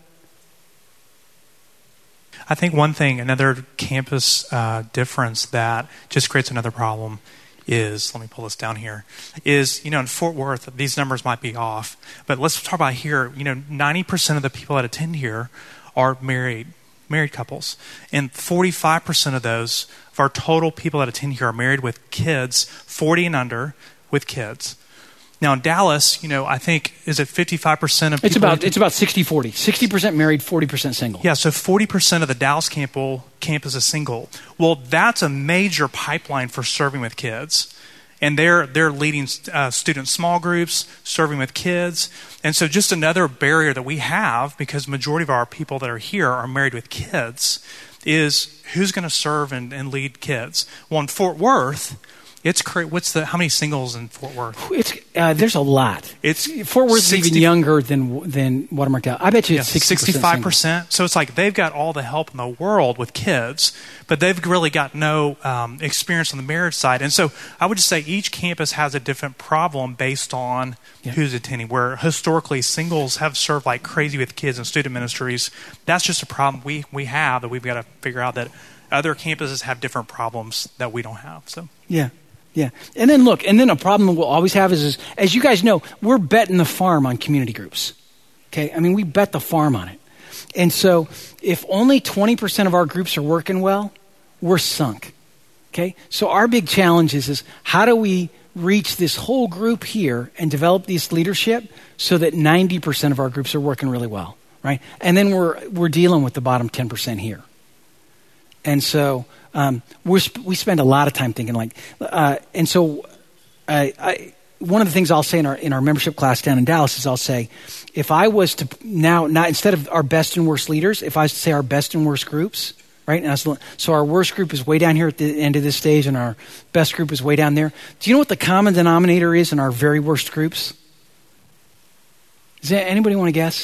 I think one thing, another campus uh, difference that just creates another problem is, let me pull this down here, is, you know, in Fort Worth, these numbers might be off, but let's talk about here, you know, ninety percent of the people that attend here are married, married couples. And forty-five percent of those, of our total people that attend here are married with kids, forty and under, with kids. Now in Dallas, you know, I think, is it fifty-five percent of people?
It's about, it's about sixty forty. sixty percent married, forty percent single.
Yeah, so forty percent of the Dallas campus, campus is single. Well, that's a major pipeline for serving with kids. And they're they're leading uh, student small groups, serving with kids. And so just another barrier that we have, because majority of our people that are here are married with kids, is who's going to serve and, and lead kids? Well, in Fort Worth, it's cra- what's the how many singles in Fort Worth?
It's uh, there's a lot.
It's
Fort Worth is even
sixty
younger than than Watermark Dallas. I bet you it's
yeah,
sixty-five
percent. So it's like they've got all the help in the world with kids, but they've really got no um, experience on the marriage side. And so I would just say each campus has a different problem based on yeah. who's attending. Where historically singles have served like crazy with kids in student ministries. That's just a problem we we have that we've got to figure out, that other campuses have different problems that we don't have. So
yeah. Yeah. And then look, and then a problem we'll always have is, is, as you guys know, we're betting the farm on community groups. Okay. I mean, we bet the farm on it. And so if only twenty percent of our groups are working well, we're sunk. Okay. So our big challenge is, is how do we reach this whole group here and develop this leadership so that ninety percent of our groups are working really well. Right. And then we're, we're dealing with the bottom ten percent here. And so, Um, we're, we spend a lot of time thinking like, uh, and so I, I, one of the things I'll say in our in our membership class down in Dallas is I'll say, if I was to now, not instead of our best and worst leaders, if I was to say our best and worst groups, right? And I was, so our worst group is way down here at the end of this stage, and our best group is way down there. Do you know what the common denominator is in our very worst groups? Does that, anybody want to guess?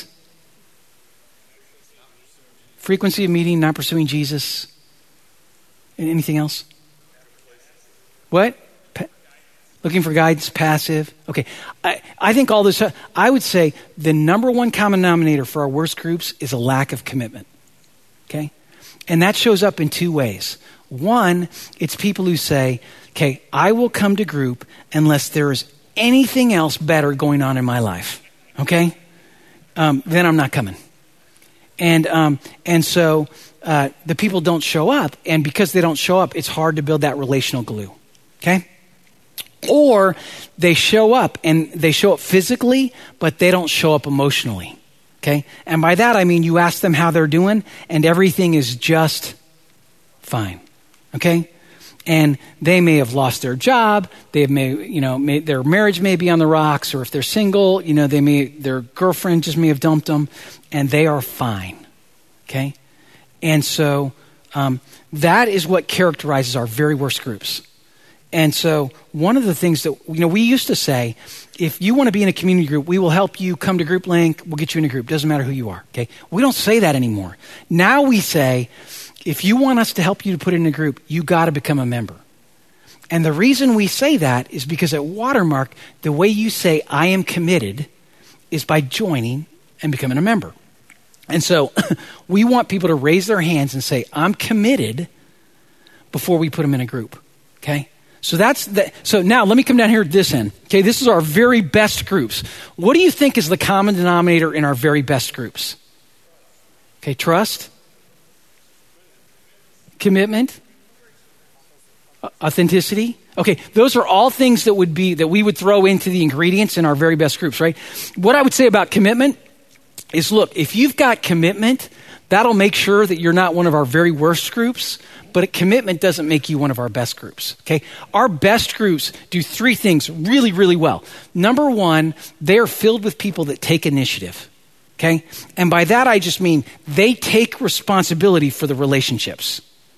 Frequency of meeting, not pursuing Jesus. Anything else? What? Pa- looking for guidance, passive. Okay. I, I think all this, I would say the number one common denominator for our worst groups is a lack of commitment. Okay. And that shows up in two ways. One, it's people who say, okay, I will come to group unless there is anything else better going on in my life. Okay. Um, then I'm not coming. And, um, and so, Uh, the people don't show up, and because they don't show up, it's hard to build that relational glue, okay? Or they show up, and they show up physically, but they don't show up emotionally, okay? And by that, I mean you ask them how they're doing, and everything is just fine, okay? And they may have lost their job, they may, you know, may, their marriage may be on the rocks, or if they're single, you know, they may, their girlfriend just may have dumped them, and they are fine, okay? And so um, that is what characterizes our very worst groups. And so one of the things that, you know, we used to say, if you want to be in a community group, we will help you come to Group Link, we'll get you in a group. Doesn't matter who you are, okay? We don't say that anymore. Now we say, if you want us to help you to put in a group, you got to become a member. And the reason we say that is because at Watermark, the way you say, I am committed, is by joining and becoming a member. And so we want people to raise their hands and say, I'm committed, before we put them in a group. Okay. So that's the, so now let me come down here at this end. Okay. This is our very best groups. What do you think is the common denominator in our very best groups? Okay. Trust, commitment, authenticity. Okay. Those are all things that would be, that we would throw into the ingredients in our very best groups, right? What I would say about commitment is, look, if you've got commitment, that'll make sure that you're not one of our very worst groups, but a commitment doesn't make you one of our best groups, okay? Our best groups do three things really, really well. Number one, they are filled with people that take initiative, okay? And by that, I just mean they take responsibility for the relationships,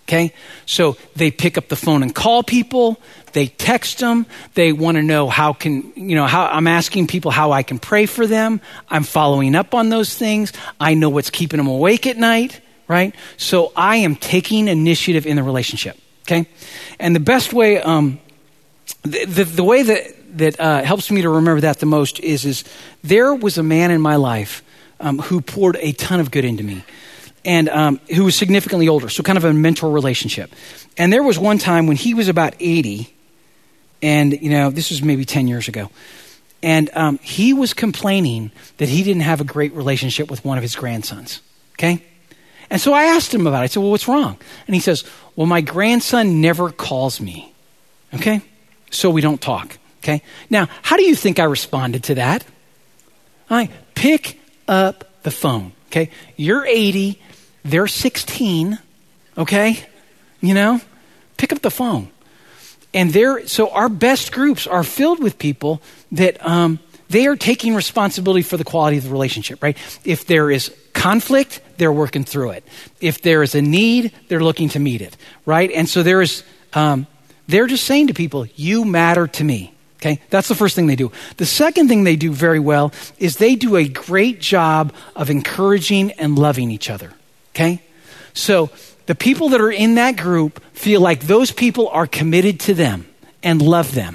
Okay, so they pick up the phone and call people. They text them. They want to know how can, you know, how I'm asking people how I can pray for them. I'm following up on those things. I know what's keeping them awake at night, right? So I am taking initiative in the relationship. Okay, and the best way, um, the, the the way that that uh, helps me to remember that the most is is there was a man in my life um, who poured a ton of good into me. And um, who was significantly older, so kind of a mentor relationship. And there was one time when he was about eighty, and you know, this was maybe ten years ago, and um, he was complaining that he didn't have a great relationship with one of his grandsons. Okay, and so I asked him about it. I said, "Well, what's wrong?" And he says, "Well, my grandson never calls me. Okay, so we don't talk." Okay, now how do you think I responded to that? I pick up the phone. Okay, you're eighty. They're sixteen, okay? You know, pick up the phone. And they're, so our best groups are filled with people that um, they are taking responsibility for the quality of the relationship, right? If there is conflict, they're working through it. If there is a need, they're looking to meet it, right? And so there is, um, they're just saying to people, you matter to me, okay? That's the first thing they do. The second thing they do very well is they do a great job of encouraging and loving each other. Okay, so the people that are in that group feel like those people are committed to them and love them.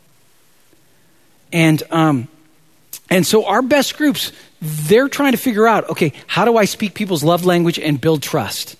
And um, and so our best groups, they're trying to figure out, okay, how do I speak people's love language and build trust?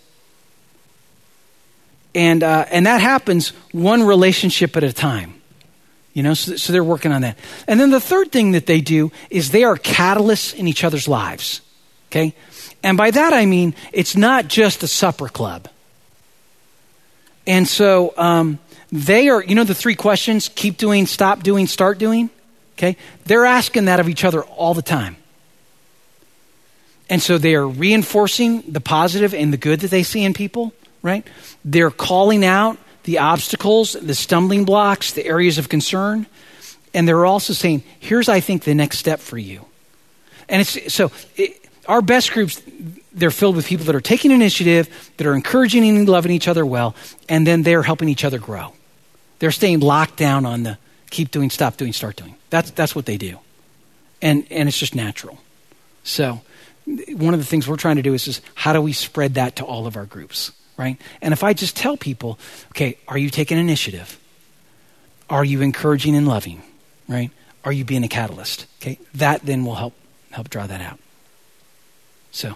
And uh, and that happens one relationship at a time. You know, so, so they're working on that. And then the third thing that they do is they are catalysts in each other's lives. Okay. And by that, I mean, it's not just a supper club. And so um, they are, you know, the three questions, keep doing, stop doing, start doing. Okay. They're asking that of each other all the time. And so they are reinforcing the positive and the good that they see in people, right? They're calling out the obstacles, the stumbling blocks, the areas of concern. And they're also saying, here's, I think, the next step for you. And it's so... It, our best groups, they're filled with people that are taking initiative, that are encouraging and loving each other well, and then they're helping each other grow. They're staying locked down on the keep doing, stop doing, start doing. That's that's what they do. And and it's just natural. So one of the things we're trying to do is, is how do we spread that to all of our groups, right? And if I just tell people, okay, are you taking initiative? Are you encouraging and loving, right? Are you being a catalyst? Okay, that then will help help draw that out. So,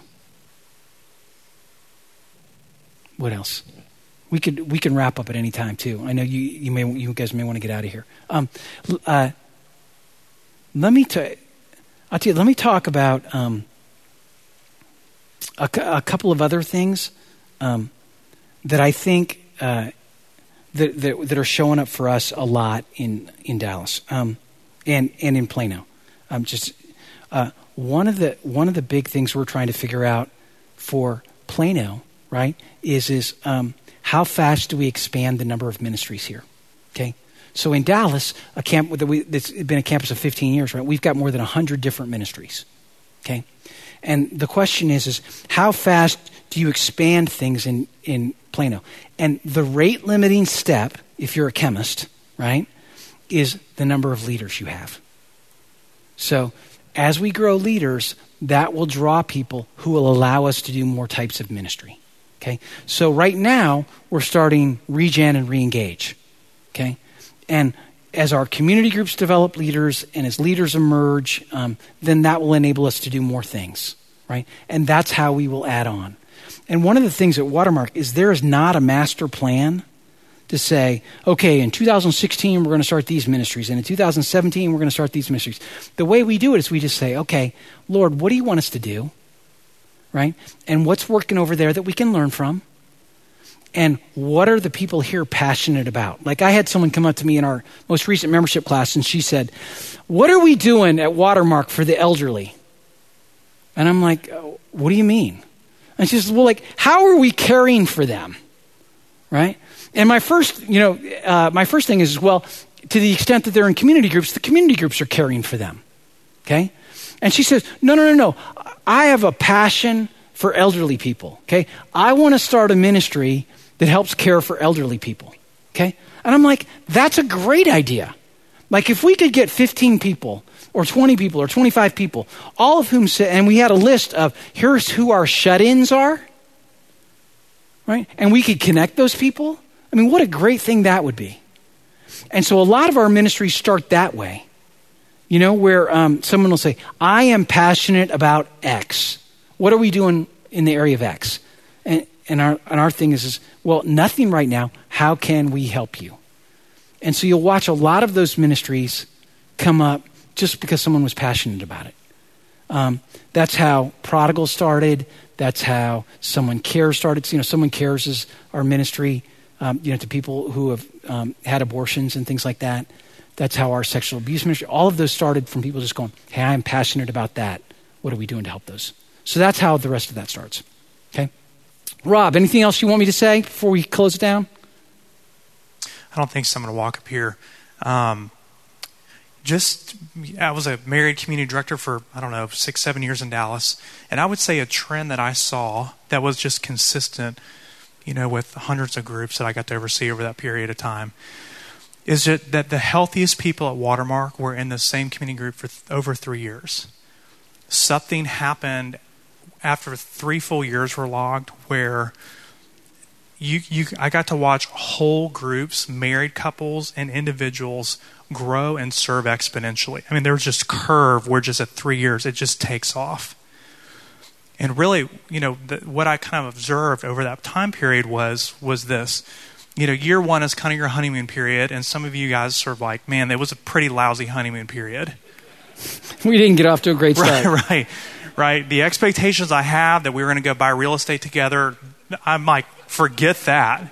what else? We could we can wrap up at any time too. I know you you may you guys may want to get out of here. Um, uh, let me t- I'll tell you. Let me talk about um, a, a couple of other things um, that I think uh, that, that that are showing up for us a lot in in Dallas um, and and in Plano. Um, just. Uh, One of the one of the big things we're trying to figure out for Plano, right, is is um, how fast do we expand the number of ministries here? Okay, so in Dallas, a camp that's been a campus of fifteen years, right? We've got more than a hundred different ministries. Okay, and the question is is how fast do you expand things in in Plano? And the rate limiting step, if you're a chemist, right, is the number of leaders you have. So as we grow leaders, that will draw people who will allow us to do more types of ministry. Okay, so right now we're starting Regen and Reengage. Okay, and as our community groups develop leaders and as leaders emerge, um, then that will enable us to do more things, right? And that's how we will add on. And one of the things at Watermark is there is not a master plan to say, okay, in two thousand sixteen, we're going to start these ministries. And in two thousand seventeen, we're going to start these ministries. The way we do it is we just say, okay, Lord, what do you want us to do? Right? And what's working over there that we can learn from? And what are the people here passionate about? Like I had someone come up to me in our most recent membership class and she said, what are we doing at Watermark for the elderly? And I'm like, oh, what do you mean? And she says, well, like, how are we caring for them? Right? And my first, you know, uh, my first thing is, well, to the extent that they're in community groups, the community groups are caring for them. Okay? And she says, no, no, no, no. I have a passion for elderly people. Okay? I want to start a ministry that helps care for elderly people. Okay? And I'm like, that's a great idea. Like if we could get fifteen people or twenty people or twenty-five people, all of whom say, and we had a list of here's who our shut-ins are, right? And we could connect those people. I mean, what a great thing that would be. And so a lot of our ministries start that way. You know, where um, someone will say, I am passionate about X. What are we doing in the area of X? And, and, our, and our thing is, is, well, nothing right now. How can we help you? And so you'll watch a lot of those ministries come up just because someone was passionate about it. Um, that's how Prodigal started. That's how Someone Cares started. You know, Someone Cares is our ministry, um, you know, to people who have um, had abortions and things like that. That's how our sexual abuse ministry, all of those started from people just going, hey, I'm passionate about that. What are we doing to help those? So that's how the rest of that starts. Okay. Rob, anything else you want me to say before we close it down?
I don't think so. I'm going to walk up here. Um, just, I was a married community director for, I don't know, six, seven years in Dallas. And I would say a trend that I saw that was just consistent, you know, with hundreds of groups that I got to oversee over that period of time, is that, that the healthiest people at Watermark were in the same community group for th- over three years. Something happened after three full years were logged where You, you, I got to watch whole groups, married couples and individuals grow and serve exponentially. I mean, there was just curve where just at three years, it just takes off. And really, you know, the, what I kind of observed over that time period was, was this. You know, year one is kind of your honeymoon period. And some of you guys sort of like, man, it was a pretty lousy honeymoon period.
We didn't get off to a great start.
Right, right, right. The expectations I have that we were going to go buy real estate together, I'm like, forget that.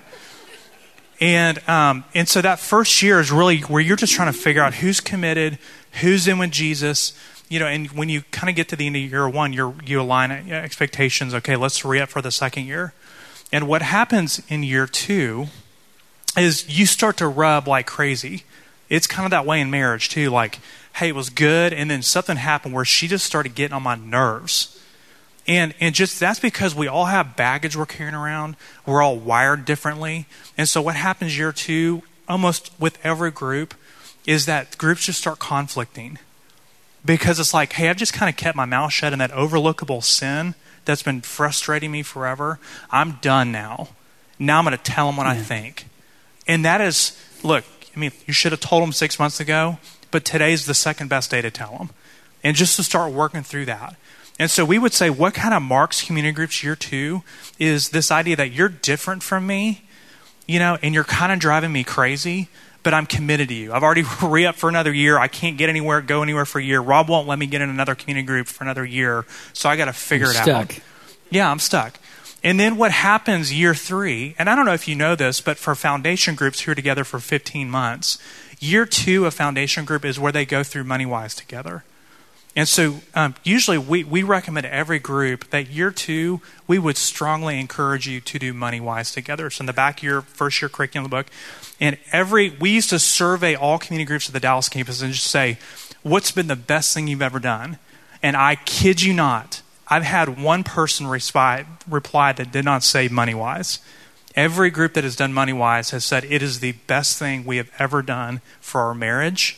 And um, and so that first year is really where you're just trying to figure out who's committed, who's in with Jesus. You know, and when you kind of get to the end of year one, you're, you align expectations. Okay, let's re-up for the second year. And what happens in year two is you start to rub like crazy. It's kind of that way in marriage too. Like, hey, it was good, and then something happened where she just started getting on my nerves. And and just that's because we all have baggage we're carrying around. We're all wired differently. And so what happens year two, almost with every group, is that groups just start conflicting. Because it's like, hey, I've just kind of kept my mouth shut in that overlookable sin that's been frustrating me forever. I'm done now. Now I'm going to tell them what yeah. I think. And that is, look, I mean, you should have told them six months ago, but today's the second best day to tell them. And just to start working through that. And so we would say what kind of marks community groups year two is this idea that you're different from me, you know, and you're kind of driving me crazy, but I'm committed to you. I've already re-upped for another year. I can't get anywhere, go anywhere for a year. Rob won't let me get in another community group for another year, so I got to figure
I'm
it
stuck.
out. Yeah, I'm stuck. And then what happens year three, and I don't know if you know this, but for foundation groups who are together for fifteen months, year two of foundation group is where they go through MoneyWise together. And so um, usually we, we recommend every group that year two, we would strongly encourage you to do MoneyWise together. So in the back of your first year curriculum book, and every, we used to survey all community groups at the Dallas campus and just say, what's been the best thing you've ever done? And I kid you not, I've had one person reply, reply that did not say MoneyWise. Every group that has done MoneyWise has said it is the best thing we have ever done for our marriage.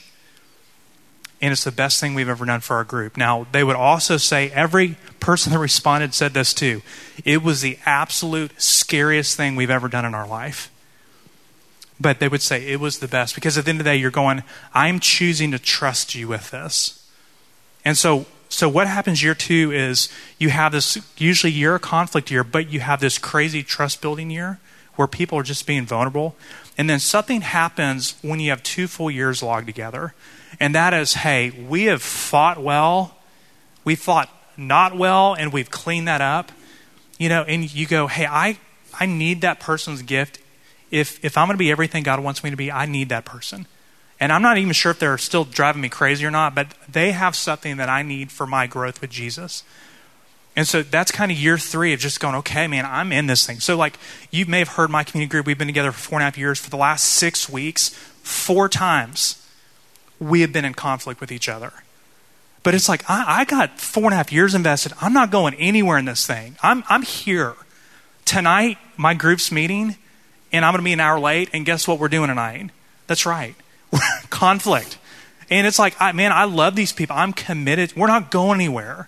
And it's the best thing we've ever done for our group. Now, they would also say, every person that responded said this too. It was the absolute scariest thing we've ever done in our life. But they would say it was the best. Because at the end of the day, you're going, I'm choosing to trust you with this. And so, so what happens year two is you have this, usually year of conflict year, but you have this crazy trust building year where people are just being vulnerable. And then something happens when you have two full years logged together. And that is, hey, we have fought well, we fought not well, and we've cleaned that up. You know, and you go, hey, I, I need that person's gift. If if I'm going to be everything God wants me to be, I need that person. And I'm not even sure if they're still driving me crazy or not, but they have something that I need for my growth with Jesus. And so that's kind of year three of just going, okay, man, I'm in this thing. So like you may have heard my community group, we've been together for four and a half years. For the last six weeks, four times, we have been in conflict with each other. But it's like, I, I got four and a half years invested. I'm not going anywhere in this thing. I'm I'm here. Tonight, my group's meeting, and I'm going to be an hour late, and guess what we're doing tonight? That's right. Conflict. And it's like, I, man, I love these people. I'm committed. We're not going anywhere.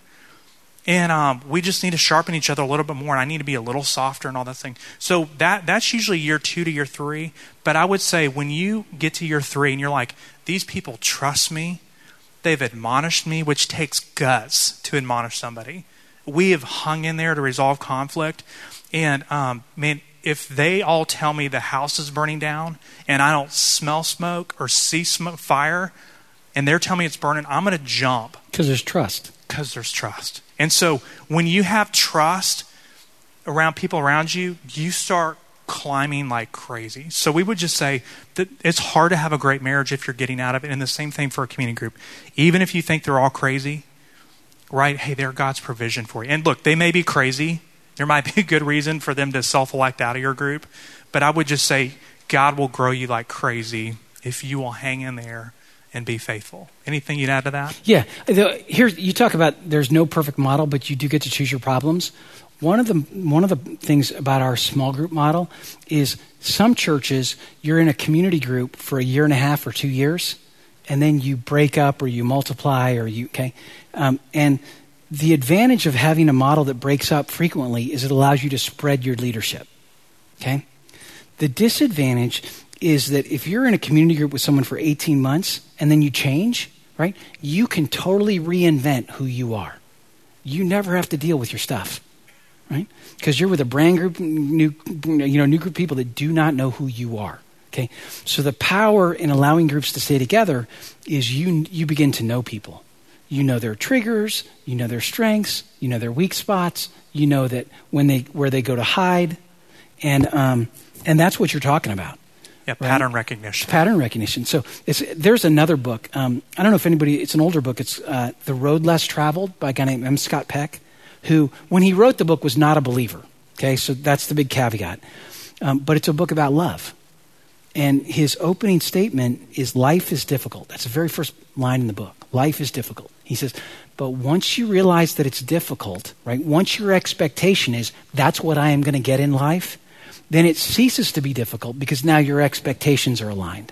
And um, we just need to sharpen each other a little bit more. And I need to be a little softer and all that thing. So that that's usually year two to year three. But I would say when you get to year three and you're like, these people trust me. They've admonished me, which takes guts to admonish somebody. We have hung in there to resolve conflict. And um, man, if they all tell me the house is burning down and I don't smell smoke or see smoke, fire, and they're telling me it's burning, I'm going to jump.
Because there's trust.
Because there's trust. And so when you have trust around people around you, you start climbing like crazy. So we would just say that it's hard to have a great marriage if you're getting out of it. And the same thing for a community group. Even if you think they're all crazy, right? Hey, they're God's provision for you. And look, they may be crazy. There might be a good reason for them to self-elect out of your group. But I would just say God will grow you like crazy if you will hang in there and be faithful. Anything you'd add to that?
Yeah. The, here, you talk about there's no perfect model, but you do get to choose your problems. One of the one of the things about our small group model is some churches, you're in a community group for a year and a half or two years, and then you break up or you multiply or you, okay? Um, and the advantage of having a model that breaks up frequently is it allows you to spread your leadership, okay? The disadvantage is that if you're in a community group with someone for eighteen months and then you change, right, you can totally reinvent who you are. You never have to deal with your stuff, right? Because you're with a brand group, new, you know, new group of people that do not know who you are, okay? So the power in allowing groups to stay together is you you begin to know people. You know their triggers, you know their strengths, you know their weak spots, you know that when they where they go to hide, and um, and that's what you're talking about.
Yeah, pattern right? recognition.
Pattern recognition. So it's, there's another book. Um, I don't know if anybody, it's an older book. It's uh, The Road Less Traveled by a guy named M. Scott Peck, who, when he wrote the book, was not a believer. Okay, so that's the big caveat. Um, but it's a book about love. And his opening statement is, life is difficult. That's the very first line in the book. Life is difficult. He says, but once you realize that it's difficult, right, once your expectation is, that's what I am going to get in life, then it ceases to be difficult because now your expectations are aligned.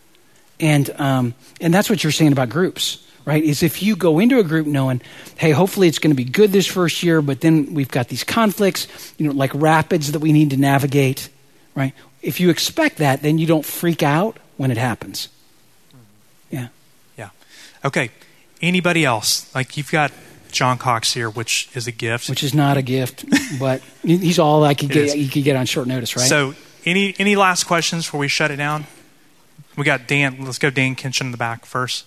And um, and that's what you're saying about groups, right? Is if you go into a group knowing, hey, hopefully it's going to be good this first year, but then we've got these conflicts, you know, like rapids that we need to navigate, right? If you expect that, then you don't freak out when it happens. Yeah.
Yeah. Okay. Anybody else? Like you've got John Cox here, which is a gift.
Which is not a gift, but he's all I could get. You could get on short notice, right?
So, any any last questions before we shut it down? We got Dan. Let's go, Dan Kinchin in the back first.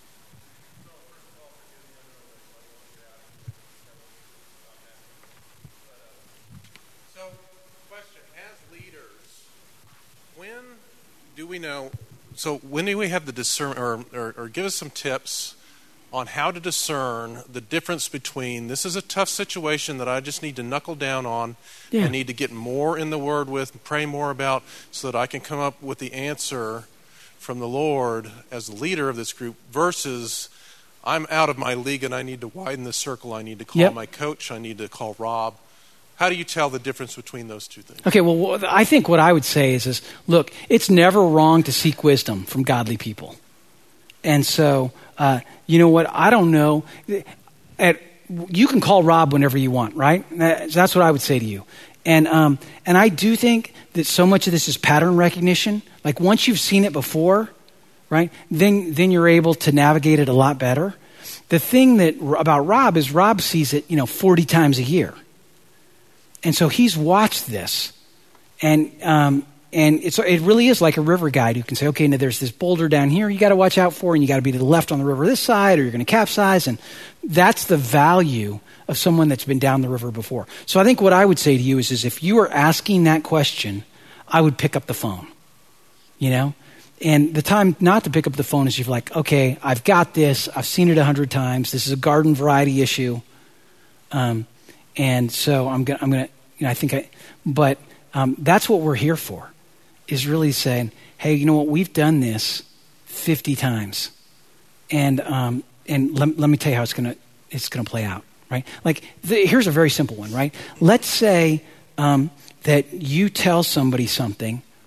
So, question: as leaders, when do we know? So, when do we have the discern, or, or, or give us some tips on how to discern the difference between this is a tough situation that I just need to knuckle down on, yeah. I need to get more in the Word with, and pray more about, so that I can come up with the answer from the Lord as the leader of this group, versus I'm out of my league and I need to widen the circle, I need to call yep. my coach, I need to call Rob. How do you tell the difference between those two things?
Okay, well, I think what I would say is, is look, it's never wrong to seek wisdom from godly people. And so, uh, you know what? I don't know. At, you can call Rob whenever you want, right? That's what I would say to you. And um, and I do think that so much of this is pattern recognition. Like once you've seen it before, right? Then then you're able to navigate it a lot better. The thing that about Rob is Rob sees it, you know, forty times a year, and so he's watched this, and. Um, And it's, it really is like a river guide who can say, okay, now there's this boulder down here you got to watch out for, and you got to be to the left on the river this side, or you're going to capsize. And that's the value of someone that's been down the river before. So I think what I would say to you is, is if you are asking that question, I would pick up the phone, you know? And the time not to pick up the phone is you're like, okay, I've got this. I've seen it a hundred times. This is a garden variety issue. Um, and so I'm going to, I'm going to, you know, I think I, but um, that's what we're here for. Is really saying, hey, you know what? We've done this fifty times, and um, and let, let me tell you how it's gonna it's gonna play out, right? Like the, here's a very simple one, right? Let's say um, that you tell somebody something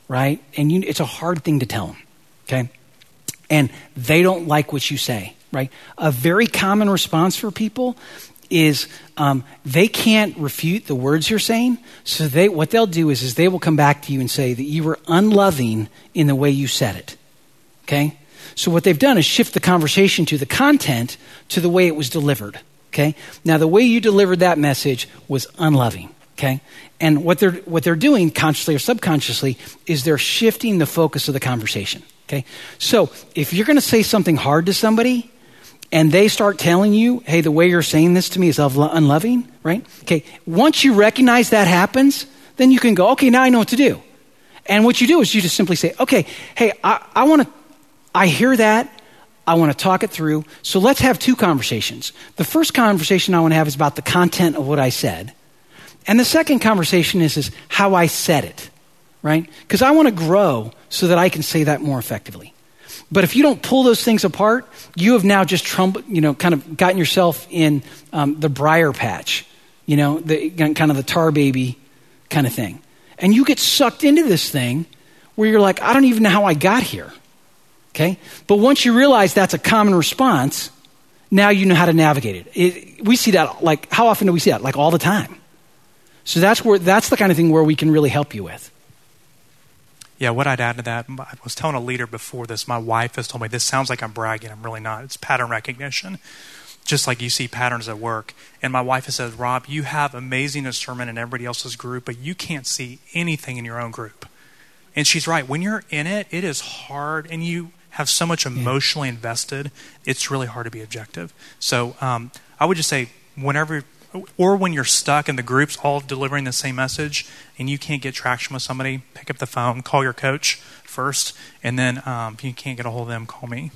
right? And you, it's a hard thing to tell them, okay? And they don't like what you say, right? A very common response for people is um, they can't refute the words you're saying. So they, what they'll do is, is they will come back to you and say that you were unloving in the way you said it, okay? So what they've done is shift the conversation to the content to the way it was delivered, okay? Now, the way you delivered that message was unloving, okay? And what they're, what they're doing, consciously or subconsciously, is they're shifting the focus of the conversation, okay? So if you're going to say something hard to somebody, and they start telling you, hey, the way you're saying this to me is unloving, right? Okay, once you recognize that happens, then you can go, okay, now I know what to do. And what you do is you just simply say, okay, hey, I, I want to, I hear that. I want to talk it through. So let's have two conversations. The first conversation I want to have is about the content of what I said. And the second conversation is, is how I said it, right? Because I want to grow so that I can say that more effectively. But if you don't pull those things apart, you have now just trump, you know, kind of gotten yourself in um, the briar patch, you know, the kind of the tar baby kind of thing. And you get sucked into this thing where you're like, I don't even know how I got here, okay? But once you realize that's a common response, now you know how to navigate it. it. We see that, like, how often do we see that? Like all the time. So that's where that's the kind of thing where we can really help you with.
Yeah, what I'd add to that, I was telling a leader before this, my wife has told me, this sounds like I'm bragging. I'm really not. It's pattern recognition, just like you see patterns at work. And my wife has said, Rob, you have amazing discernment in everybody else's group, but you can't see anything in your own group. And she's right. When you're in it, it is hard, and you have so much emotionally invested, it's really hard to be objective. So um, I would just say, whenever... or when you're stuck and the group's all delivering the same message and you can't get traction with somebody, pick up the phone, call your coach first, and then um, if you can't get a hold of them, call me.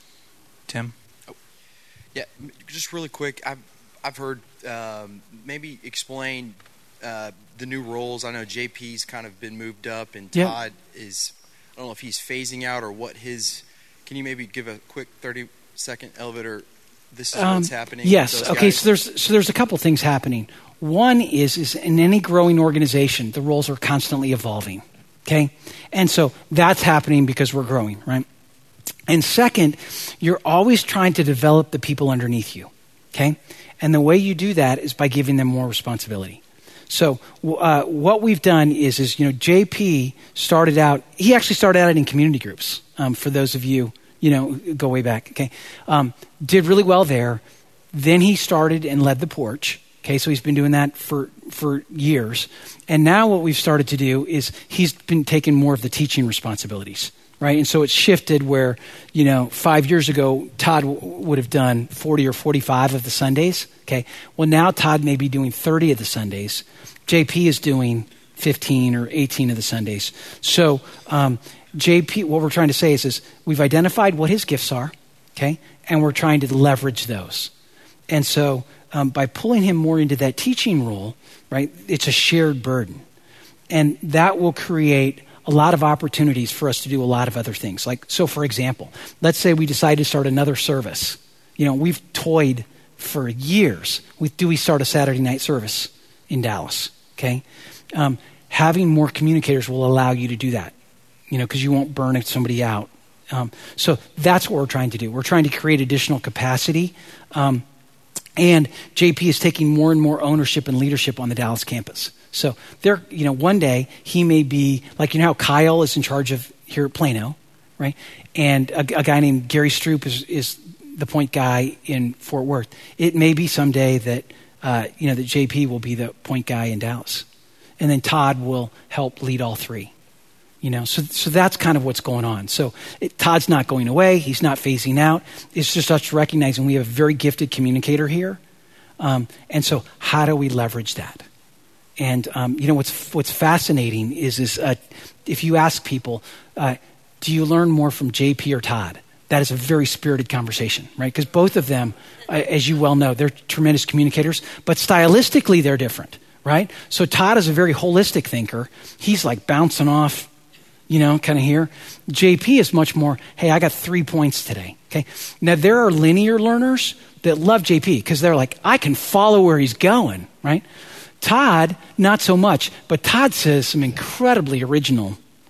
Tim?
Oh, yeah, just really quick, I've, I've heard um, maybe explain uh, the new roles. I know J P's kind of been moved up and Todd yeah. is, I don't know if he's phasing out or what his, can you maybe give a quick thirty second elevator? This is
um,
what's happening.
Yes. Okay. So there's so there's a couple things happening. One is is in any growing organization, the roles are constantly evolving. Okay, and so that's happening because we're growing, right? And second, you're always trying to develop the people underneath you. Okay, and the way you do that is by giving them more responsibility. So uh, what we've done is is you know J P started out. He actually started out in community groups. Um, for those of you. You know, go way back, okay? Um, did really well there. Then he started and led the porch, okay? So he's been doing that for, for years. And now what we've started to do is he's been taking more of the teaching responsibilities, right? And so it's shifted where, you know, five years ago, Todd w- would have done forty or forty-five of the Sundays, okay? Well, now Todd may be doing thirty of the Sundays. J P is doing fifteen or eighteen of the Sundays. So, um, J P, what we're trying to say is, is we've identified what his gifts are, okay, and we're trying to leverage those. And so um, by pulling him more into that teaching role, right, it's a shared burden. And that will create a lot of opportunities for us to do a lot of other things. Like, so for example, let's say we decide to start another service. You know, we've toyed for years with, do we start a Saturday night service in Dallas, okay? Um, having more communicators will allow you to do that. You know, because you won't burn somebody out. Um, so that's what we're trying to do. We're trying to create additional capacity. Um, and J P is taking more and more ownership and leadership on the Dallas campus. So there, you know, one day he may be, like, you know how Kyle is in charge of here at Plano, right? And a, a guy named Gary Stroop is, is the point guy in Fort Worth. It may be someday that, uh, you know, that J P will be the point guy in Dallas. And then Todd will help lead all three. You know, so so that's kind of what's going on. So it, Todd's not going away. He's not phasing out. It's just us recognizing we have a very gifted communicator here. Um, and so how do we leverage that? And, um, you know, what's what's fascinating is, is uh, if you ask people, uh, do you learn more from J P or Todd? That is a very spirited conversation, right? Because both of them, uh, as you well know, they're tremendous communicators. But stylistically, they're different, right? So Todd is a very holistic thinker. He's like bouncing off, you know, kind of here. J P is much more, hey, I got three points today, okay? Now, there are linear learners that love J P because they're like, I can follow where he's going, right? Todd, not so much, but Todd says some incredibly original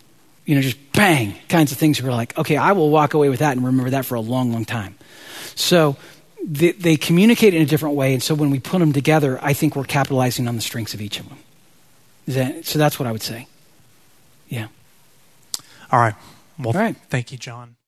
you know, just bang kinds of things. We're like, okay, I will walk away with that and remember that for a long, long time. So they, they communicate in a different way. And so when we put them together, I think we're capitalizing on the strengths of each of them. Is that, so that's what I would say. Yeah.
All right. Well,
All right.
Thank you, John.